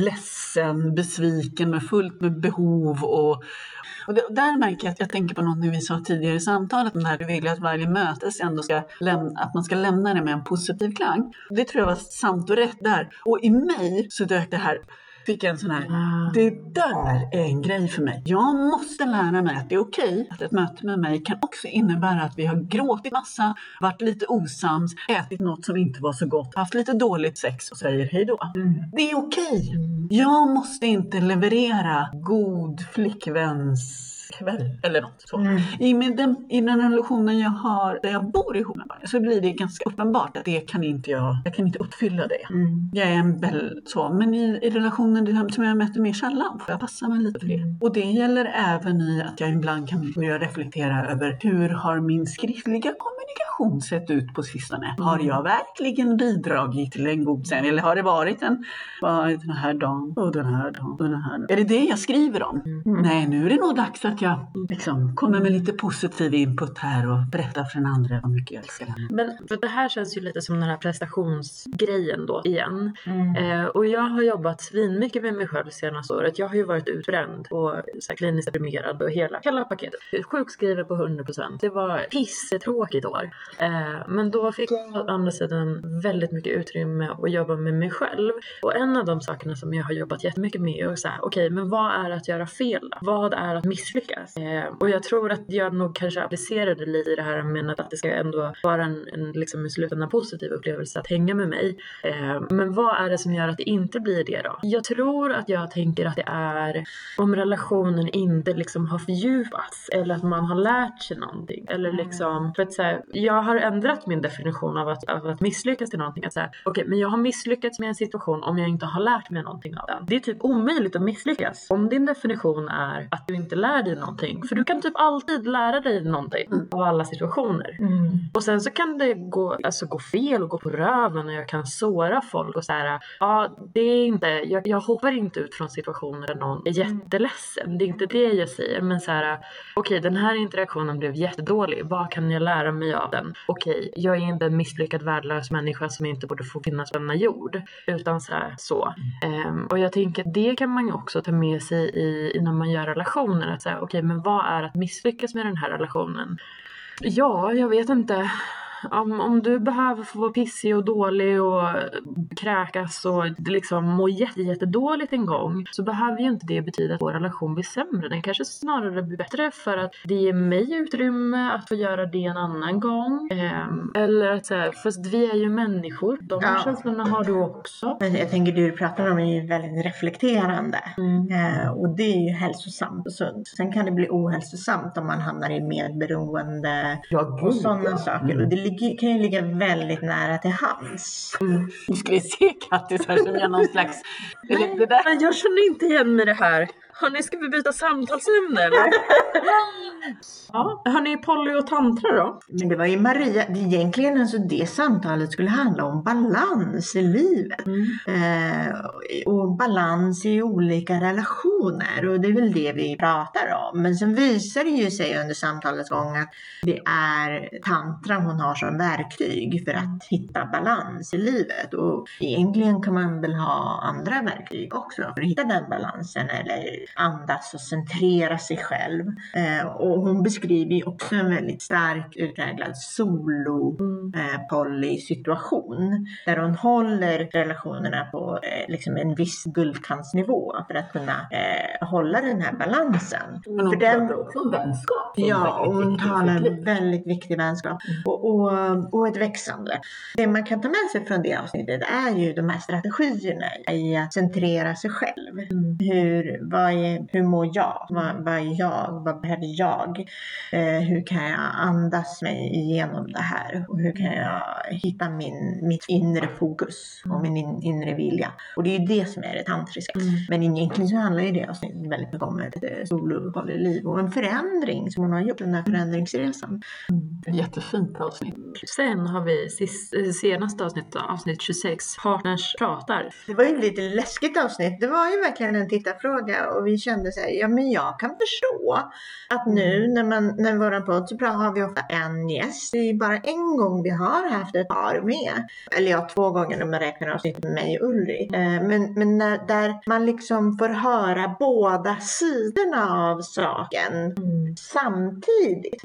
ledsen, besviken med fullt med behov och Och det, där märker jag att jag tänker på något vi sa tidigare i samtalet, när du vill att varje möte ändå ska lämna, att man ska lämna det med en positiv klang. Det tror jag var sant och rätt där. Och i mig så dök det här, fick en sån här, det där är en grej för mig. Jag måste lära mig att det är okej att ett möte med mig kan också innebära att vi har gråtit massa, varit lite osams, ätit något som inte var så gott, haft lite dåligt sex och säger hej då. Mm. Det är okej. Jag måste inte leverera god flickväns kväll eller något så. Mm. I, med den, I den relationen jag har där jag bor ihop med barn, så blir det ganska uppenbart att det kan inte jag, jag kan inte uppfylla det. Mm. Jag är en väl så, men i, i relationen som jag möter mer sällan får jag passa mig lite för det. Mm. Och det gäller även i att jag ibland kan börja reflektera över hur har min skriftliga kommunikation sett ut på sistone? Mm. Har jag verkligen bidragit till en god sen? Eller har det varit en varit den här dagen och den här dagen och den här dagen? Är det det jag skriver om? Mm. Nej, nu är det nog dags att jag liksom kommer med lite positiv input här och berättar för den andra vad mycket jag älskar den. Men för det här känns ju lite som den här prestationsgrejen då igen. Mm. Eh, och jag har jobbat svinmycket med mig själv senaste året. Jag har ju varit utbränd och så här, kliniskt deprimerad och hela, hela paketet. Sjukskriven på hundra procent. Det var pissetråkigt år. Eh, men då fick jag å andra sidan väldigt mycket utrymme att jobba med mig själv. Och en av de sakerna som jag har jobbat jättemycket med är så här, okej, men vad är att göra fel då? Vad är att misslyckas? Eh, och jag tror att jag nog kanske applicerade lite i det här med att det ska ändå vara en, en liksom i slutändan positiv upplevelse att hänga med mig. Eh, men vad är det som gör att det inte blir det då? Jag tror att jag tänker att det är om relationen inte liksom har fördjupats eller att man har lärt sig någonting. Eller liksom, för att så här, jag har ändrat min definition av att, av att misslyckas till någonting. Att säga, okej, okay, men jag har misslyckats med en situation om jag inte har lärt mig någonting av den. Det är typ omöjligt att misslyckas. Om din definition är att du inte lär dig någonting. För du kan typ alltid lära dig någonting mm. av alla situationer. Mm. Och sen så kan det gå, alltså gå fel och gå på röven och jag kan såra folk och så här, ja, det är inte, jag, jag hoppar inte ut från situationer där någon är jätteledsen. Det är inte det jag säger, men så här, okej, okay, den här interaktionen blev jättedålig. Vad kan jag lära mig av den? Okej, okay, jag är inte en misslyckad värdelös människa som inte borde få finnas på denna jord. Utan så här, så. Mm. Um, och jag tänker att det kan man ju också ta med sig i, i när man gör relationer. Att säga, okej, okay, men vad är att misslyckas med den här relationen? Ja, jag vet inte. om, om du behöver få vara pissig och dålig och kräkas och liksom må jätte, jätte dåligt en gång, så behöver ju inte det betyda att vår relation blir sämre. Den kanske snarare blir bättre för att det ger mig utrymme att få göra det en annan gång. Ehm, eller att säga, fast vi är ju människor. De Ja. känslorna har du också. Men jag tänker, det du pratar om är ju väldigt reflekterande. Mm. Eh, och det är ju hälsosamt och sunt. Sen kan det bli ohälsosamt om man hamnar i medberoende Ja, och sådana saker. Och det ligger, kan ju ligga väldigt nära till hands. Mm. Nu ska vi se Kattis här som gör någon slags... Eller det där. Men jag känner inte igen mig det här. Hörni, ska vi byta samtalsämne eller? Ja. Hörni, poly och tantra då? Men det var ju Maria, det egentligen alltså det samtalet skulle handla om balans i livet. Mm. Eh, och balans i olika relationer. Och det är väl det vi pratar om. Men sen visar det ju sig under samtalets gång att det är tantra hon har som verktyg för att hitta balans i livet. Och egentligen kan man väl ha andra verktyg också för att hitta den balansen, eller andas och centrera sig själv. Eh, och hon beskriver ju också en väldigt stark utpräglad solo eh, poly-situation där hon håller relationerna på eh, liksom en viss guldkantsnivå för att kunna eh, hålla den här balansen. Men hon för den, pratar också om vänskap. ja, och hon talar om väldigt viktig vänskap och, och, och ett växande. Det man kan ta med sig från det avsnittet är ju de här strategierna i att centrera sig själv. Mm. Hur, vad är, hur mår jag? Vad, vad är jag? Vad behöver jag? Eh, hur kan jag andas mig igenom det här? Och hur kan jag hitta min, mitt inre fokus och min in, inre vilja? Och det är ju det som är det tantriska. Mm. Men egentligen så handlar ju det avsnittet väldigt mycket om ett solo-poly-liv och en förändring som hon har gjort, den här förändringsresan. Jättefint avsnitt. Sen har vi sist, senaste avsnitt, avsnitt tjugosex, partners pratar. Det var ju lite läskigt avsnitt. Det var ju verkligen en tittarfråga och vi kände så här, ja men jag kan förstå att nu när man när våran podd så har vi ofta en gäst. Det är ju bara en gång vi har haft ett par med. Eller ja, två gånger när man räknar avsnitt med mig och Ulrik. Men, men när, där man liksom får höra båda sidorna av saken Mm. samtidigt.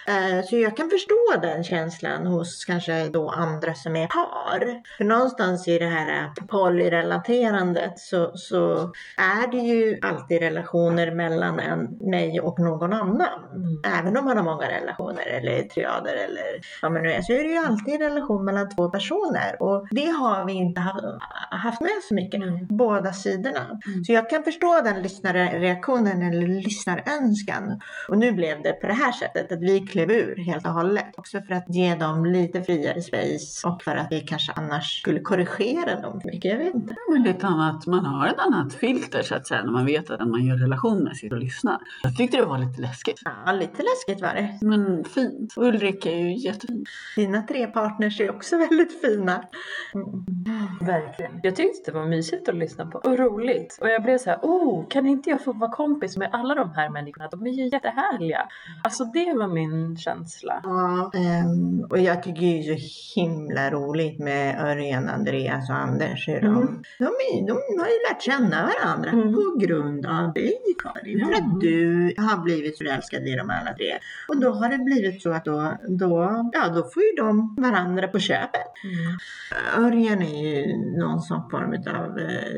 Så jag kan förstå den känslan hos kanske då andra som är par. För någonstans i det här polyrelaterandet så, så är det ju alltid relationer mellan en, mig och någon annan. Mm. Även om man har många relationer eller triader eller vad man nu är, så är det ju alltid en relation mellan två personer. Och det har vi inte haft med så mycket. Mm. Båda sidorna. Mm. Så jag kan förstå den lyssnarreaktionen eller lyssnarönskan. Och nu blev det på det här sättet att vi klev ur helt och hållet. Också för att ge dem lite friare space och för att vi kanske annars skulle korrigera dem för mycket. Jag vet inte. Men lite annat, man har ett annat filter så att säga när man vet att man gör relation med sitt och lyssnar. Jag tyckte det var lite läskigt. Ja, lite läskigt var det. Men fint. Och Ulrik är ju jättefin. Dina tre partners är också väldigt fina. Mm. Verkligen. Jag tyckte det var mysigt att lyssna på. Och roligt. Och jag blev så här, oh, kan inte jag få vara kompis med alla de här människorna? De är ju jättehärliga. Alltså det var min känsla. Ja, um, och jag tycker det är så himla roligt med Örjan, Andreas och Anders. Hur Mm. de, de, är, de har ju lärt känna varandra Mm. på grund av dig, Karin. För Mm. att du har blivit förälskad i dem alla tre. Och då har det blivit så att då, då, ja, då får ju de varandra på köpet. Mm. Örjan är ju någon sån form av eh,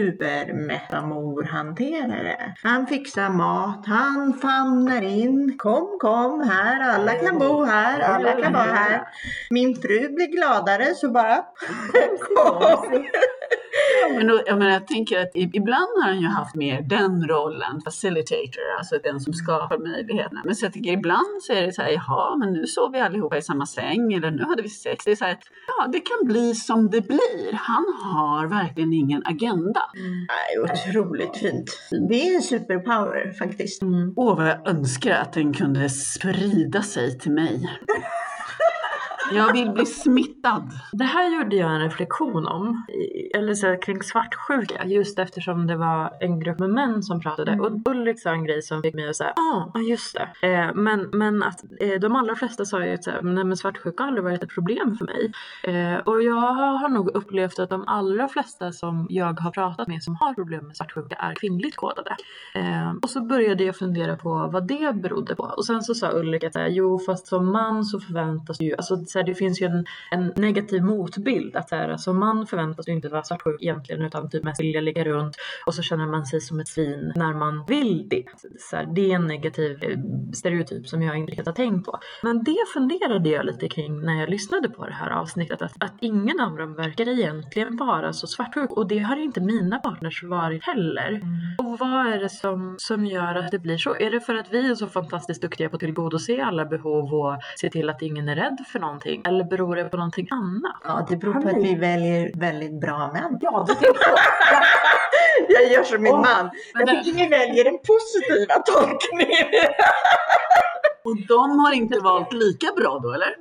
supermetamorhanterare. Han fixar mat, han famnar in. Kom, kom här, alla kan bo här, alla kan vara här. Min fru blir gladare så bara kom. Ja, men då, jag, menar, jag tänker att ibland har han ju haft mer den rollen, facilitator, alltså den som skapar möjligheterna. Men så jag tycker ibland så är det så här, jaha, men nu sov vi allihopa i samma säng eller nu hade vi sex. Det är så här, ja, det kan bli som det blir. Han har verkligen ingen agenda. Nej, otroligt fint. Det är en superpower faktiskt. Mm. Åh, vad jag önskar att den kunde sprida sig till mig. Jag vill bli smittad. Det här gjorde jag en reflektion om, eller så här, kring svartsjuka, just eftersom det var en grupp med män som pratade. Mm. Och Ulrik sa en grej som fick mig att säga, ja ah, just det. Eh, men, men att eh, de allra flesta sa ju att så här, nej, men svartsjuka har aldrig varit ett problem för mig. Eh, och jag har nog upplevt att de allra flesta som jag har pratat med som har problem med svartsjuka är kvinnligt kodade. Eh, och så började jag fundera på vad det berodde på. Och sen så sa Ulrik att så här, jo fast som man så förväntas ju, alltså så så här, det finns ju en, en negativ motbild att så här, alltså, man förväntas ju inte vara svartsjuk egentligen utan typ mest vilja ligga runt och så känner man sig som ett svin när man vill det. Så här, det är en negativ eh, stereotyp som jag inte riktigt har tänkt på. Men det funderade jag lite kring när jag lyssnade på det här avsnittet, att, att ingen av dem verkar egentligen vara så svartsjuk, och det har inte mina partners varit heller. Mm. Och vad är det som, som gör att det blir så? Är det för att vi är så fantastiskt duktiga på att tillgodose alla behov och se till att ingen är rädd för någonting? Eller beror det på någonting annat? Ja, det beror på att vi väljer väldigt bra män. Ja, det är så. Jag gör som min oh, man. Jag tycker vi väljer den positiva tolkningen. Och de har inte valt lika bra då, eller?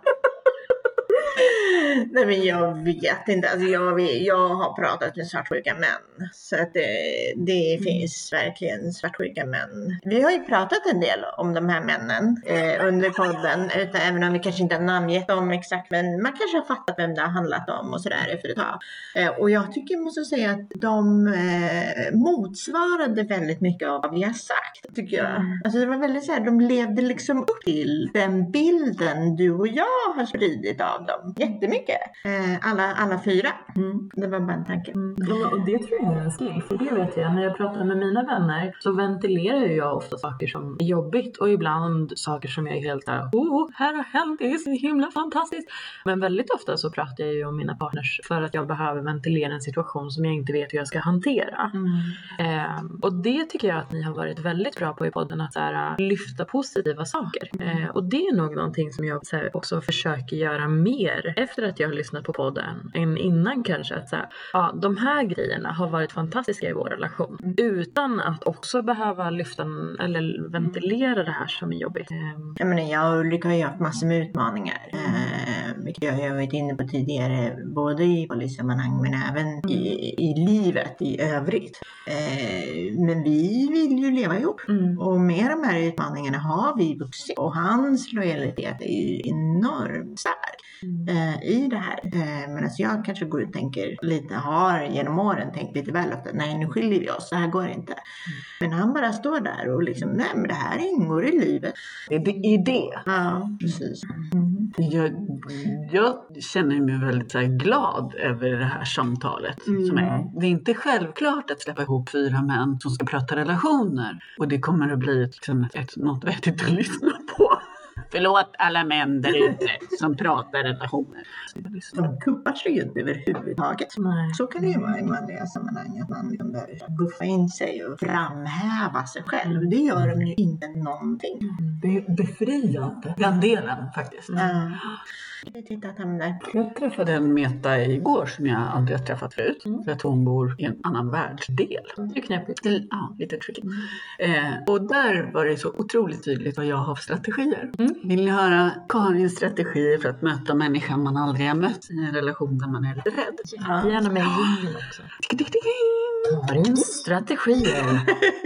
Nej, men jag vet inte. Alltså jag, jag har pratat med svartsjuka män. Så att det, det finns verkligen svartsjuka män. Vi har ju pratat en del om de här männen eh, under podden. Utan, även om vi kanske inte har namngett dem exakt. Men man kanske har fattat vem det har handlat om och sådär efter ett tag. Eh, och jag tycker, jag måste säga att de eh, motsvarade väldigt mycket av vad vi har sagt. Tycker jag. Mm. Alltså det var väldigt så här, de levde liksom upp till den bilden du och jag har spridit av dem. Jättemycket. Eh, alla, alla fyra. Mm. Det var bara en tanke. Mm. Ja, och det tror jag är en stil. För det vet jag. När jag pratar med mina vänner så ventilerar jag ofta saker som är jobbigt. Och ibland saker som jag är helt där. Oh, här har hänt. Det är så himla fantastiskt. Men väldigt ofta så pratar jag ju om mina partners för att jag behöver ventilera en situation som jag inte vet hur jag ska hantera. Mm. Eh, och det tycker jag att ni har varit väldigt bra på i podden. Att så här, lyfta positiva saker. Eh, och det är nog någonting som jag så här, också försöker göra mer efter att jag har lyssnat på podden än innan kanske, att så här, ja, de här grejerna har varit fantastiska i vår relation mm. utan att också behöva lyfta eller ventilera det här som är jobbigt. Jag menar, jag och Ulrika har ju haft massor med utmaningar eh, vilket jag har varit inne på tidigare, både i polissammanhang men även mm. i, i livet i övrigt. Eh, men vi vill ju leva ihop mm. och med de här utmaningarna har vi vuxit, och hans lojalitet är ju enormt stark mm. eh, i det här. Eh, men alltså jag kanske går ut och tänker lite, har genom åren tänkt lite väl att nej, nu skiljer vi oss, så här går det inte. Mm. Men han bara står där och liksom, nej men det här ingår i livet. Det är det. Ja, precis. Mm. Jag, jag känner mig väldigt så här, glad över det här samtalet. Mm. Som är, det är inte självklart att släppa ihop fyra män som ska prata relationer. Och det kommer att bli liksom, ett, något vettigt att lyssna på. Förlåt alla män där ute som pratar relationer. De kuppar sig ju inte överhuvudtaget. Nej. Så kan det ju vara i manliga sammanhang, att man kan börja buffa in sig och framhäva sig själv. Det gör de ju inte någonting. Mm. Det är befriande, den delen faktiskt. Mm. Jag tittat hem där. Jag träffade en Meta igår som jag aldrig har träffat förut. Mm. För att hon bor i en annan världsdel. Det är knäppigt. Ja, lite tricky. Mm. Eh, och där var det så otroligt tydligt vad jag har för strategier. Mm. Vill ni höra Karins strategier för att möta människan man aldrig har mött i en relation där man är lite rädd? Ja, gärna med Jungen också. Karins strategier.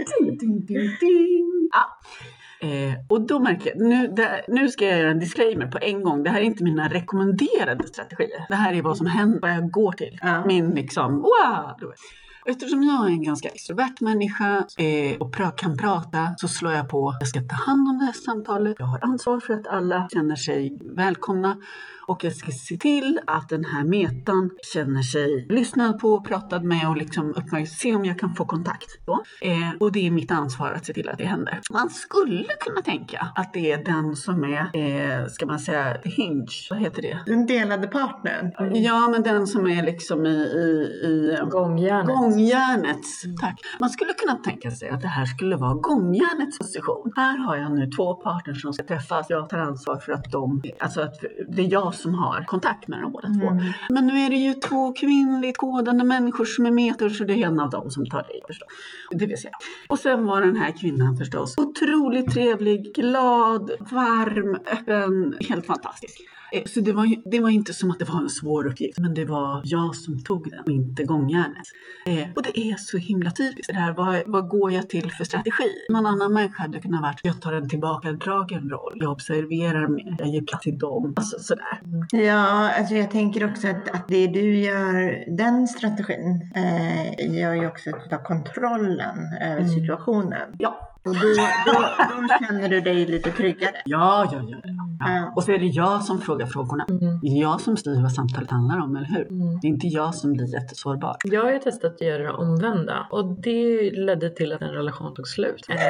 Ja. Eh, och då märker jag, nu, det, nu ska jag göra en disclaimer på en gång. Det här är inte mina rekommenderade strategier. Det här är vad som händer, vad jag går till. Ja. Min liksom, wow! Eftersom jag är en ganska extrovert människa eh, och pra- kan prata, så slår jag på. Jag ska ta hand om det här samtalet. Jag har ansvar för att alla känner sig välkomna. Och jag ska se till att den här metan känner sig lyssnad på, pratad med och liksom uppmärksam, se om jag kan få kontakt. Eh, och det är mitt ansvar att se till att det händer. Man skulle kunna tänka att det är den som är, eh, ska man säga, hinge. Vad heter det? Den delade partnern. Mm. Ja, men den som är liksom i, i, i gångjärnet. gångjärnet. Tack. Man skulle kunna tänka sig att det här skulle vara gångjärnets position. Här har jag nu två partners som ska träffas. Jag tar ansvar för att de, alltså att det är jag som har kontakt med dem båda två. Mm. Men nu är det ju två kvinnligt kodande människor som är meter, så det är en av dem som tar det, förstås. Det vill säga. Och sen var den här kvinnan förstås otroligt trevlig, glad, varm, öppen, helt fantastisk. Så det var, ju, det var inte som att det var en svår uppgift, men det var jag som tog den och inte gångjärnet. Eh, och det är så himla typiskt. Det här, vad, vad går jag till för strategi? Någon annan människa hade kunnat vara, jag tar en tillbakadragen roll. Jag observerar mer, jag ger plats till dem. Alltså sådär. Ja, alltså jag tänker också att, att det du gör, den strategin, eh, gör ju också att du tar kontrollen över mm. situationen. Ja. Och då, då, då känner du dig lite tryggare. Ja, ja, ja. Ja. Och så är det jag som frågar frågorna. Mm. Det är jag som styr vad samtalet handlar om, eller hur? Mm. Det är inte jag som blir jättesårbar. Jag har ju testat att göra det omvända och det ledde till att en relation tog slut. Eh,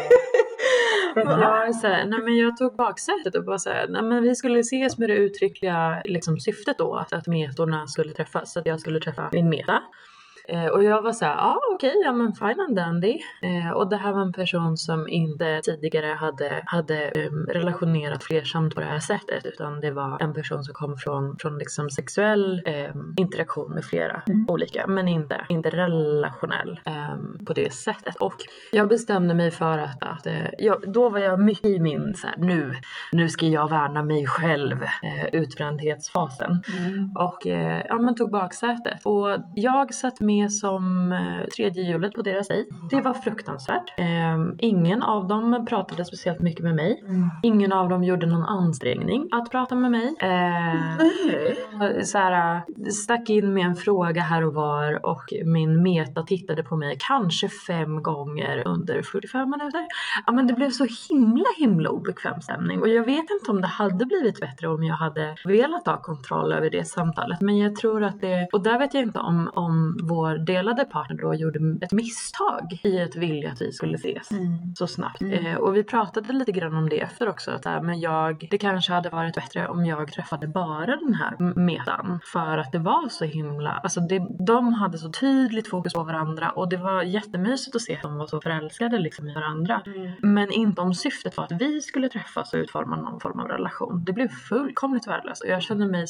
för att jag, så här, nej men jag tog baksätet och bara så här, nej men vi skulle ses med det uttryckliga liksom, syftet då att, att metorna skulle träffas, så att jag skulle träffa min meta. Eh, och jag var så här, ja ah, okej, okay, ja men fine and dandy. Eh, och det här var en person som inte tidigare hade, hade um, relationerat flersamt på det här sättet. Utan det var en person som kom från, från liksom sexuell um, interaktion med flera mm. olika. Men inte, inte relationell um, på det sättet. Och jag bestämde mig för att, att uh, jag, då var jag mycket i min så här, nu, nu ska jag värna mig själv, uh, utbrändhetsfasen. Mm. Och uh, ja, men tog baksätet. Och jag satt med som eh, tredje hjulet på deras dejt. Det var fruktansvärt. Eh, ingen av dem pratade speciellt mycket med mig. Mm. Ingen av dem gjorde någon ansträngning att prata med mig. Eh, så här, stack in med en fråga här och var och min meta tittade på mig kanske fem gånger under fyrtiofem minuter. Ja, men det blev så himla himla obekväm stämning och jag vet inte om det hade blivit bättre om jag hade velat ha kontroll över det samtalet, men jag tror att det, och där vet jag inte om, om vår delade partner då gjorde ett misstag i att vilja att vi skulle ses mm. så snabbt. Mm. Eh, och vi pratade lite grann om det efter också. Att äh, men jag, det kanske hade varit bättre om jag träffade bara den här metan. För att det var så himla... Alltså det, de hade så tydligt fokus på varandra. Och det var jättemysigt att se att de var så förälskade liksom i varandra. Mm. Men inte om syftet var att vi skulle träffas och utforma någon form av relation. Det blev fullkomligt värdelöst. Och jag kände mig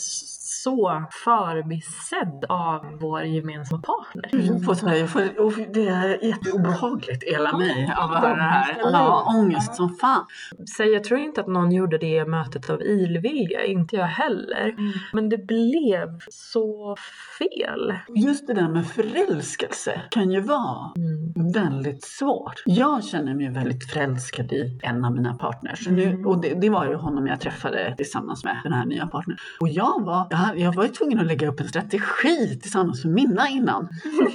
så förbisedd av vår gemensamma partner. Mm. På mig, för det är jätteobehagligt hela mig av att höra det här. Ja, ångest som fan. Så jag tror inte att någon gjorde det i mötet av illvilja, inte jag heller. Mm. Men det blev så fel. Just det där med förälskelse kan ju vara mm. väldigt svårt. Jag känner mig väldigt förälskad i en av mina partners. Mm. Nu, och det, det var ju honom jag träffade tillsammans med den här nya partnern. Och jag var, jag, jag var ju tvungen att lägga upp en strategi tillsammans med mina innan. hur,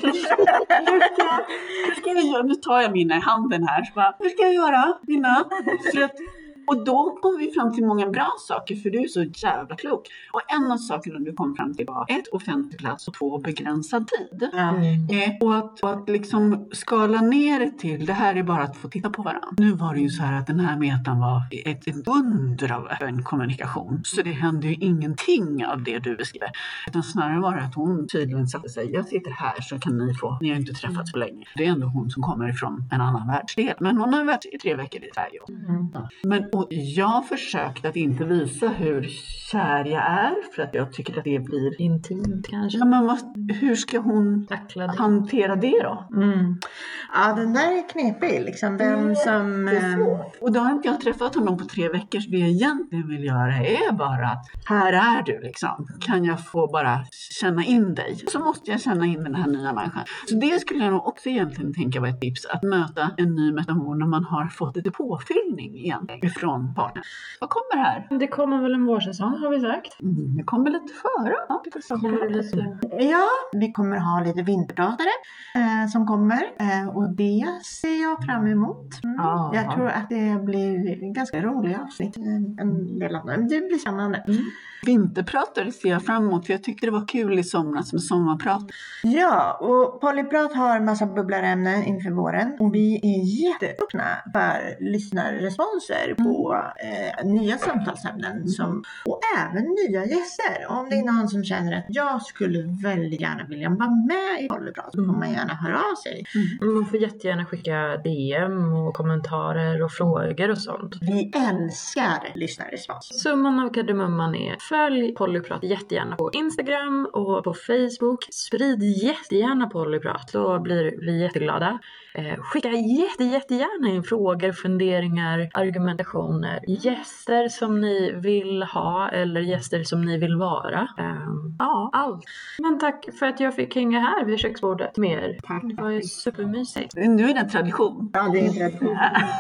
ska, hur ska jag göra? Nu tar jag mina i handen här. Så bara, hur ska jag göra mina? För att, och då kom vi fram till många bra saker, för du är så jävla klok. Och en av sakerna du kom fram till var ett, offentlig plats och två, begränsad tid. Mm. Eh, och, att, och att liksom skala ner det till, det här är bara att få titta på varandra. Nu var det ju så här att den här metan var ett, ett under av en kommunikation. Så det hände ju ingenting av det du beskriver. Utan snarare var det att hon tydligen satte sig, jag sitter här så kan ni få, ni har inte träffats på länge. Det är ändå hon som kommer ifrån en annan världsdel. Men hon har varit i tre veckor i Sverige. Mm. Ja. Men och jag försökte att inte visa hur kär jag är, för att jag tycker att det blir intimt kanske. Ja, men vad, hur ska hon hantera det då? Mm. Ja, den där är knepig liksom. Vem mm, som... Och då har inte jag träffat honom på tre veckor, så det jag egentligen vill göra är bara att här är du liksom. Kan jag få bara känna in dig? Så måste jag känna in den här nya människan. Så det skulle jag nog också egentligen tänka var ett tips. Att möta en ny metamor när man har fått lite påfyllning egentligen ifrån partner. Vad kommer här? Det kommer väl en vårsäsong har vi sagt. Mm, det kommer lite före. Ja, det kommer lite. Ja, vi kommer ha lite vinterpratare eh, som kommer. Eh, och det ser jag fram emot. Mm. Ah, jag tror att det blir ganska roliga avsnitt. En del av dem. Det blir spännande. Mm. Vinterpratare ser jag fram emot, för jag tyckte det var kul i somras med sommarprat. Ja, och Polyprat har en massa bubblarämnen inför våren. Och vi är jätteöppna för lyssnarresponser på eh, nya samtalsämnen mm. som, och även nya gäster. Om det är någon som känner att jag skulle väldigt gärna vilja vara med i Polyprat, så får man gärna höra av sig. Mm. Man får jättegärna skicka D M och kommentarer och frågor och sånt. Vi älskar lyssnarrespons. Summan av kardemumman är: följ Polyprat jättegärna på Instagram och på Facebook. Sprid jättegärna Polyprat, då blir vi jätteglada. Eh, skicka jätte, jättegärna in frågor, funderingar, argumentationer, gäster som ni vill ha eller gäster som ni vill vara. Eh, ja, allt. Men tack för att jag fick hänga här vid köksbordet med er. Tack. Det var ju supermysigt. Nu är det en tradition. Ja, det är en tradition.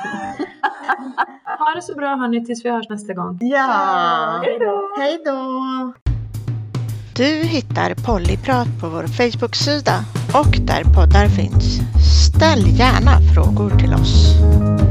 Ha det så bra hörni, tills vi hörs nästa gång. Ja, hej då! Hej då! Du hittar Polyprat på vår Facebook-sida och där poddar finns. Ställ gärna frågor till oss.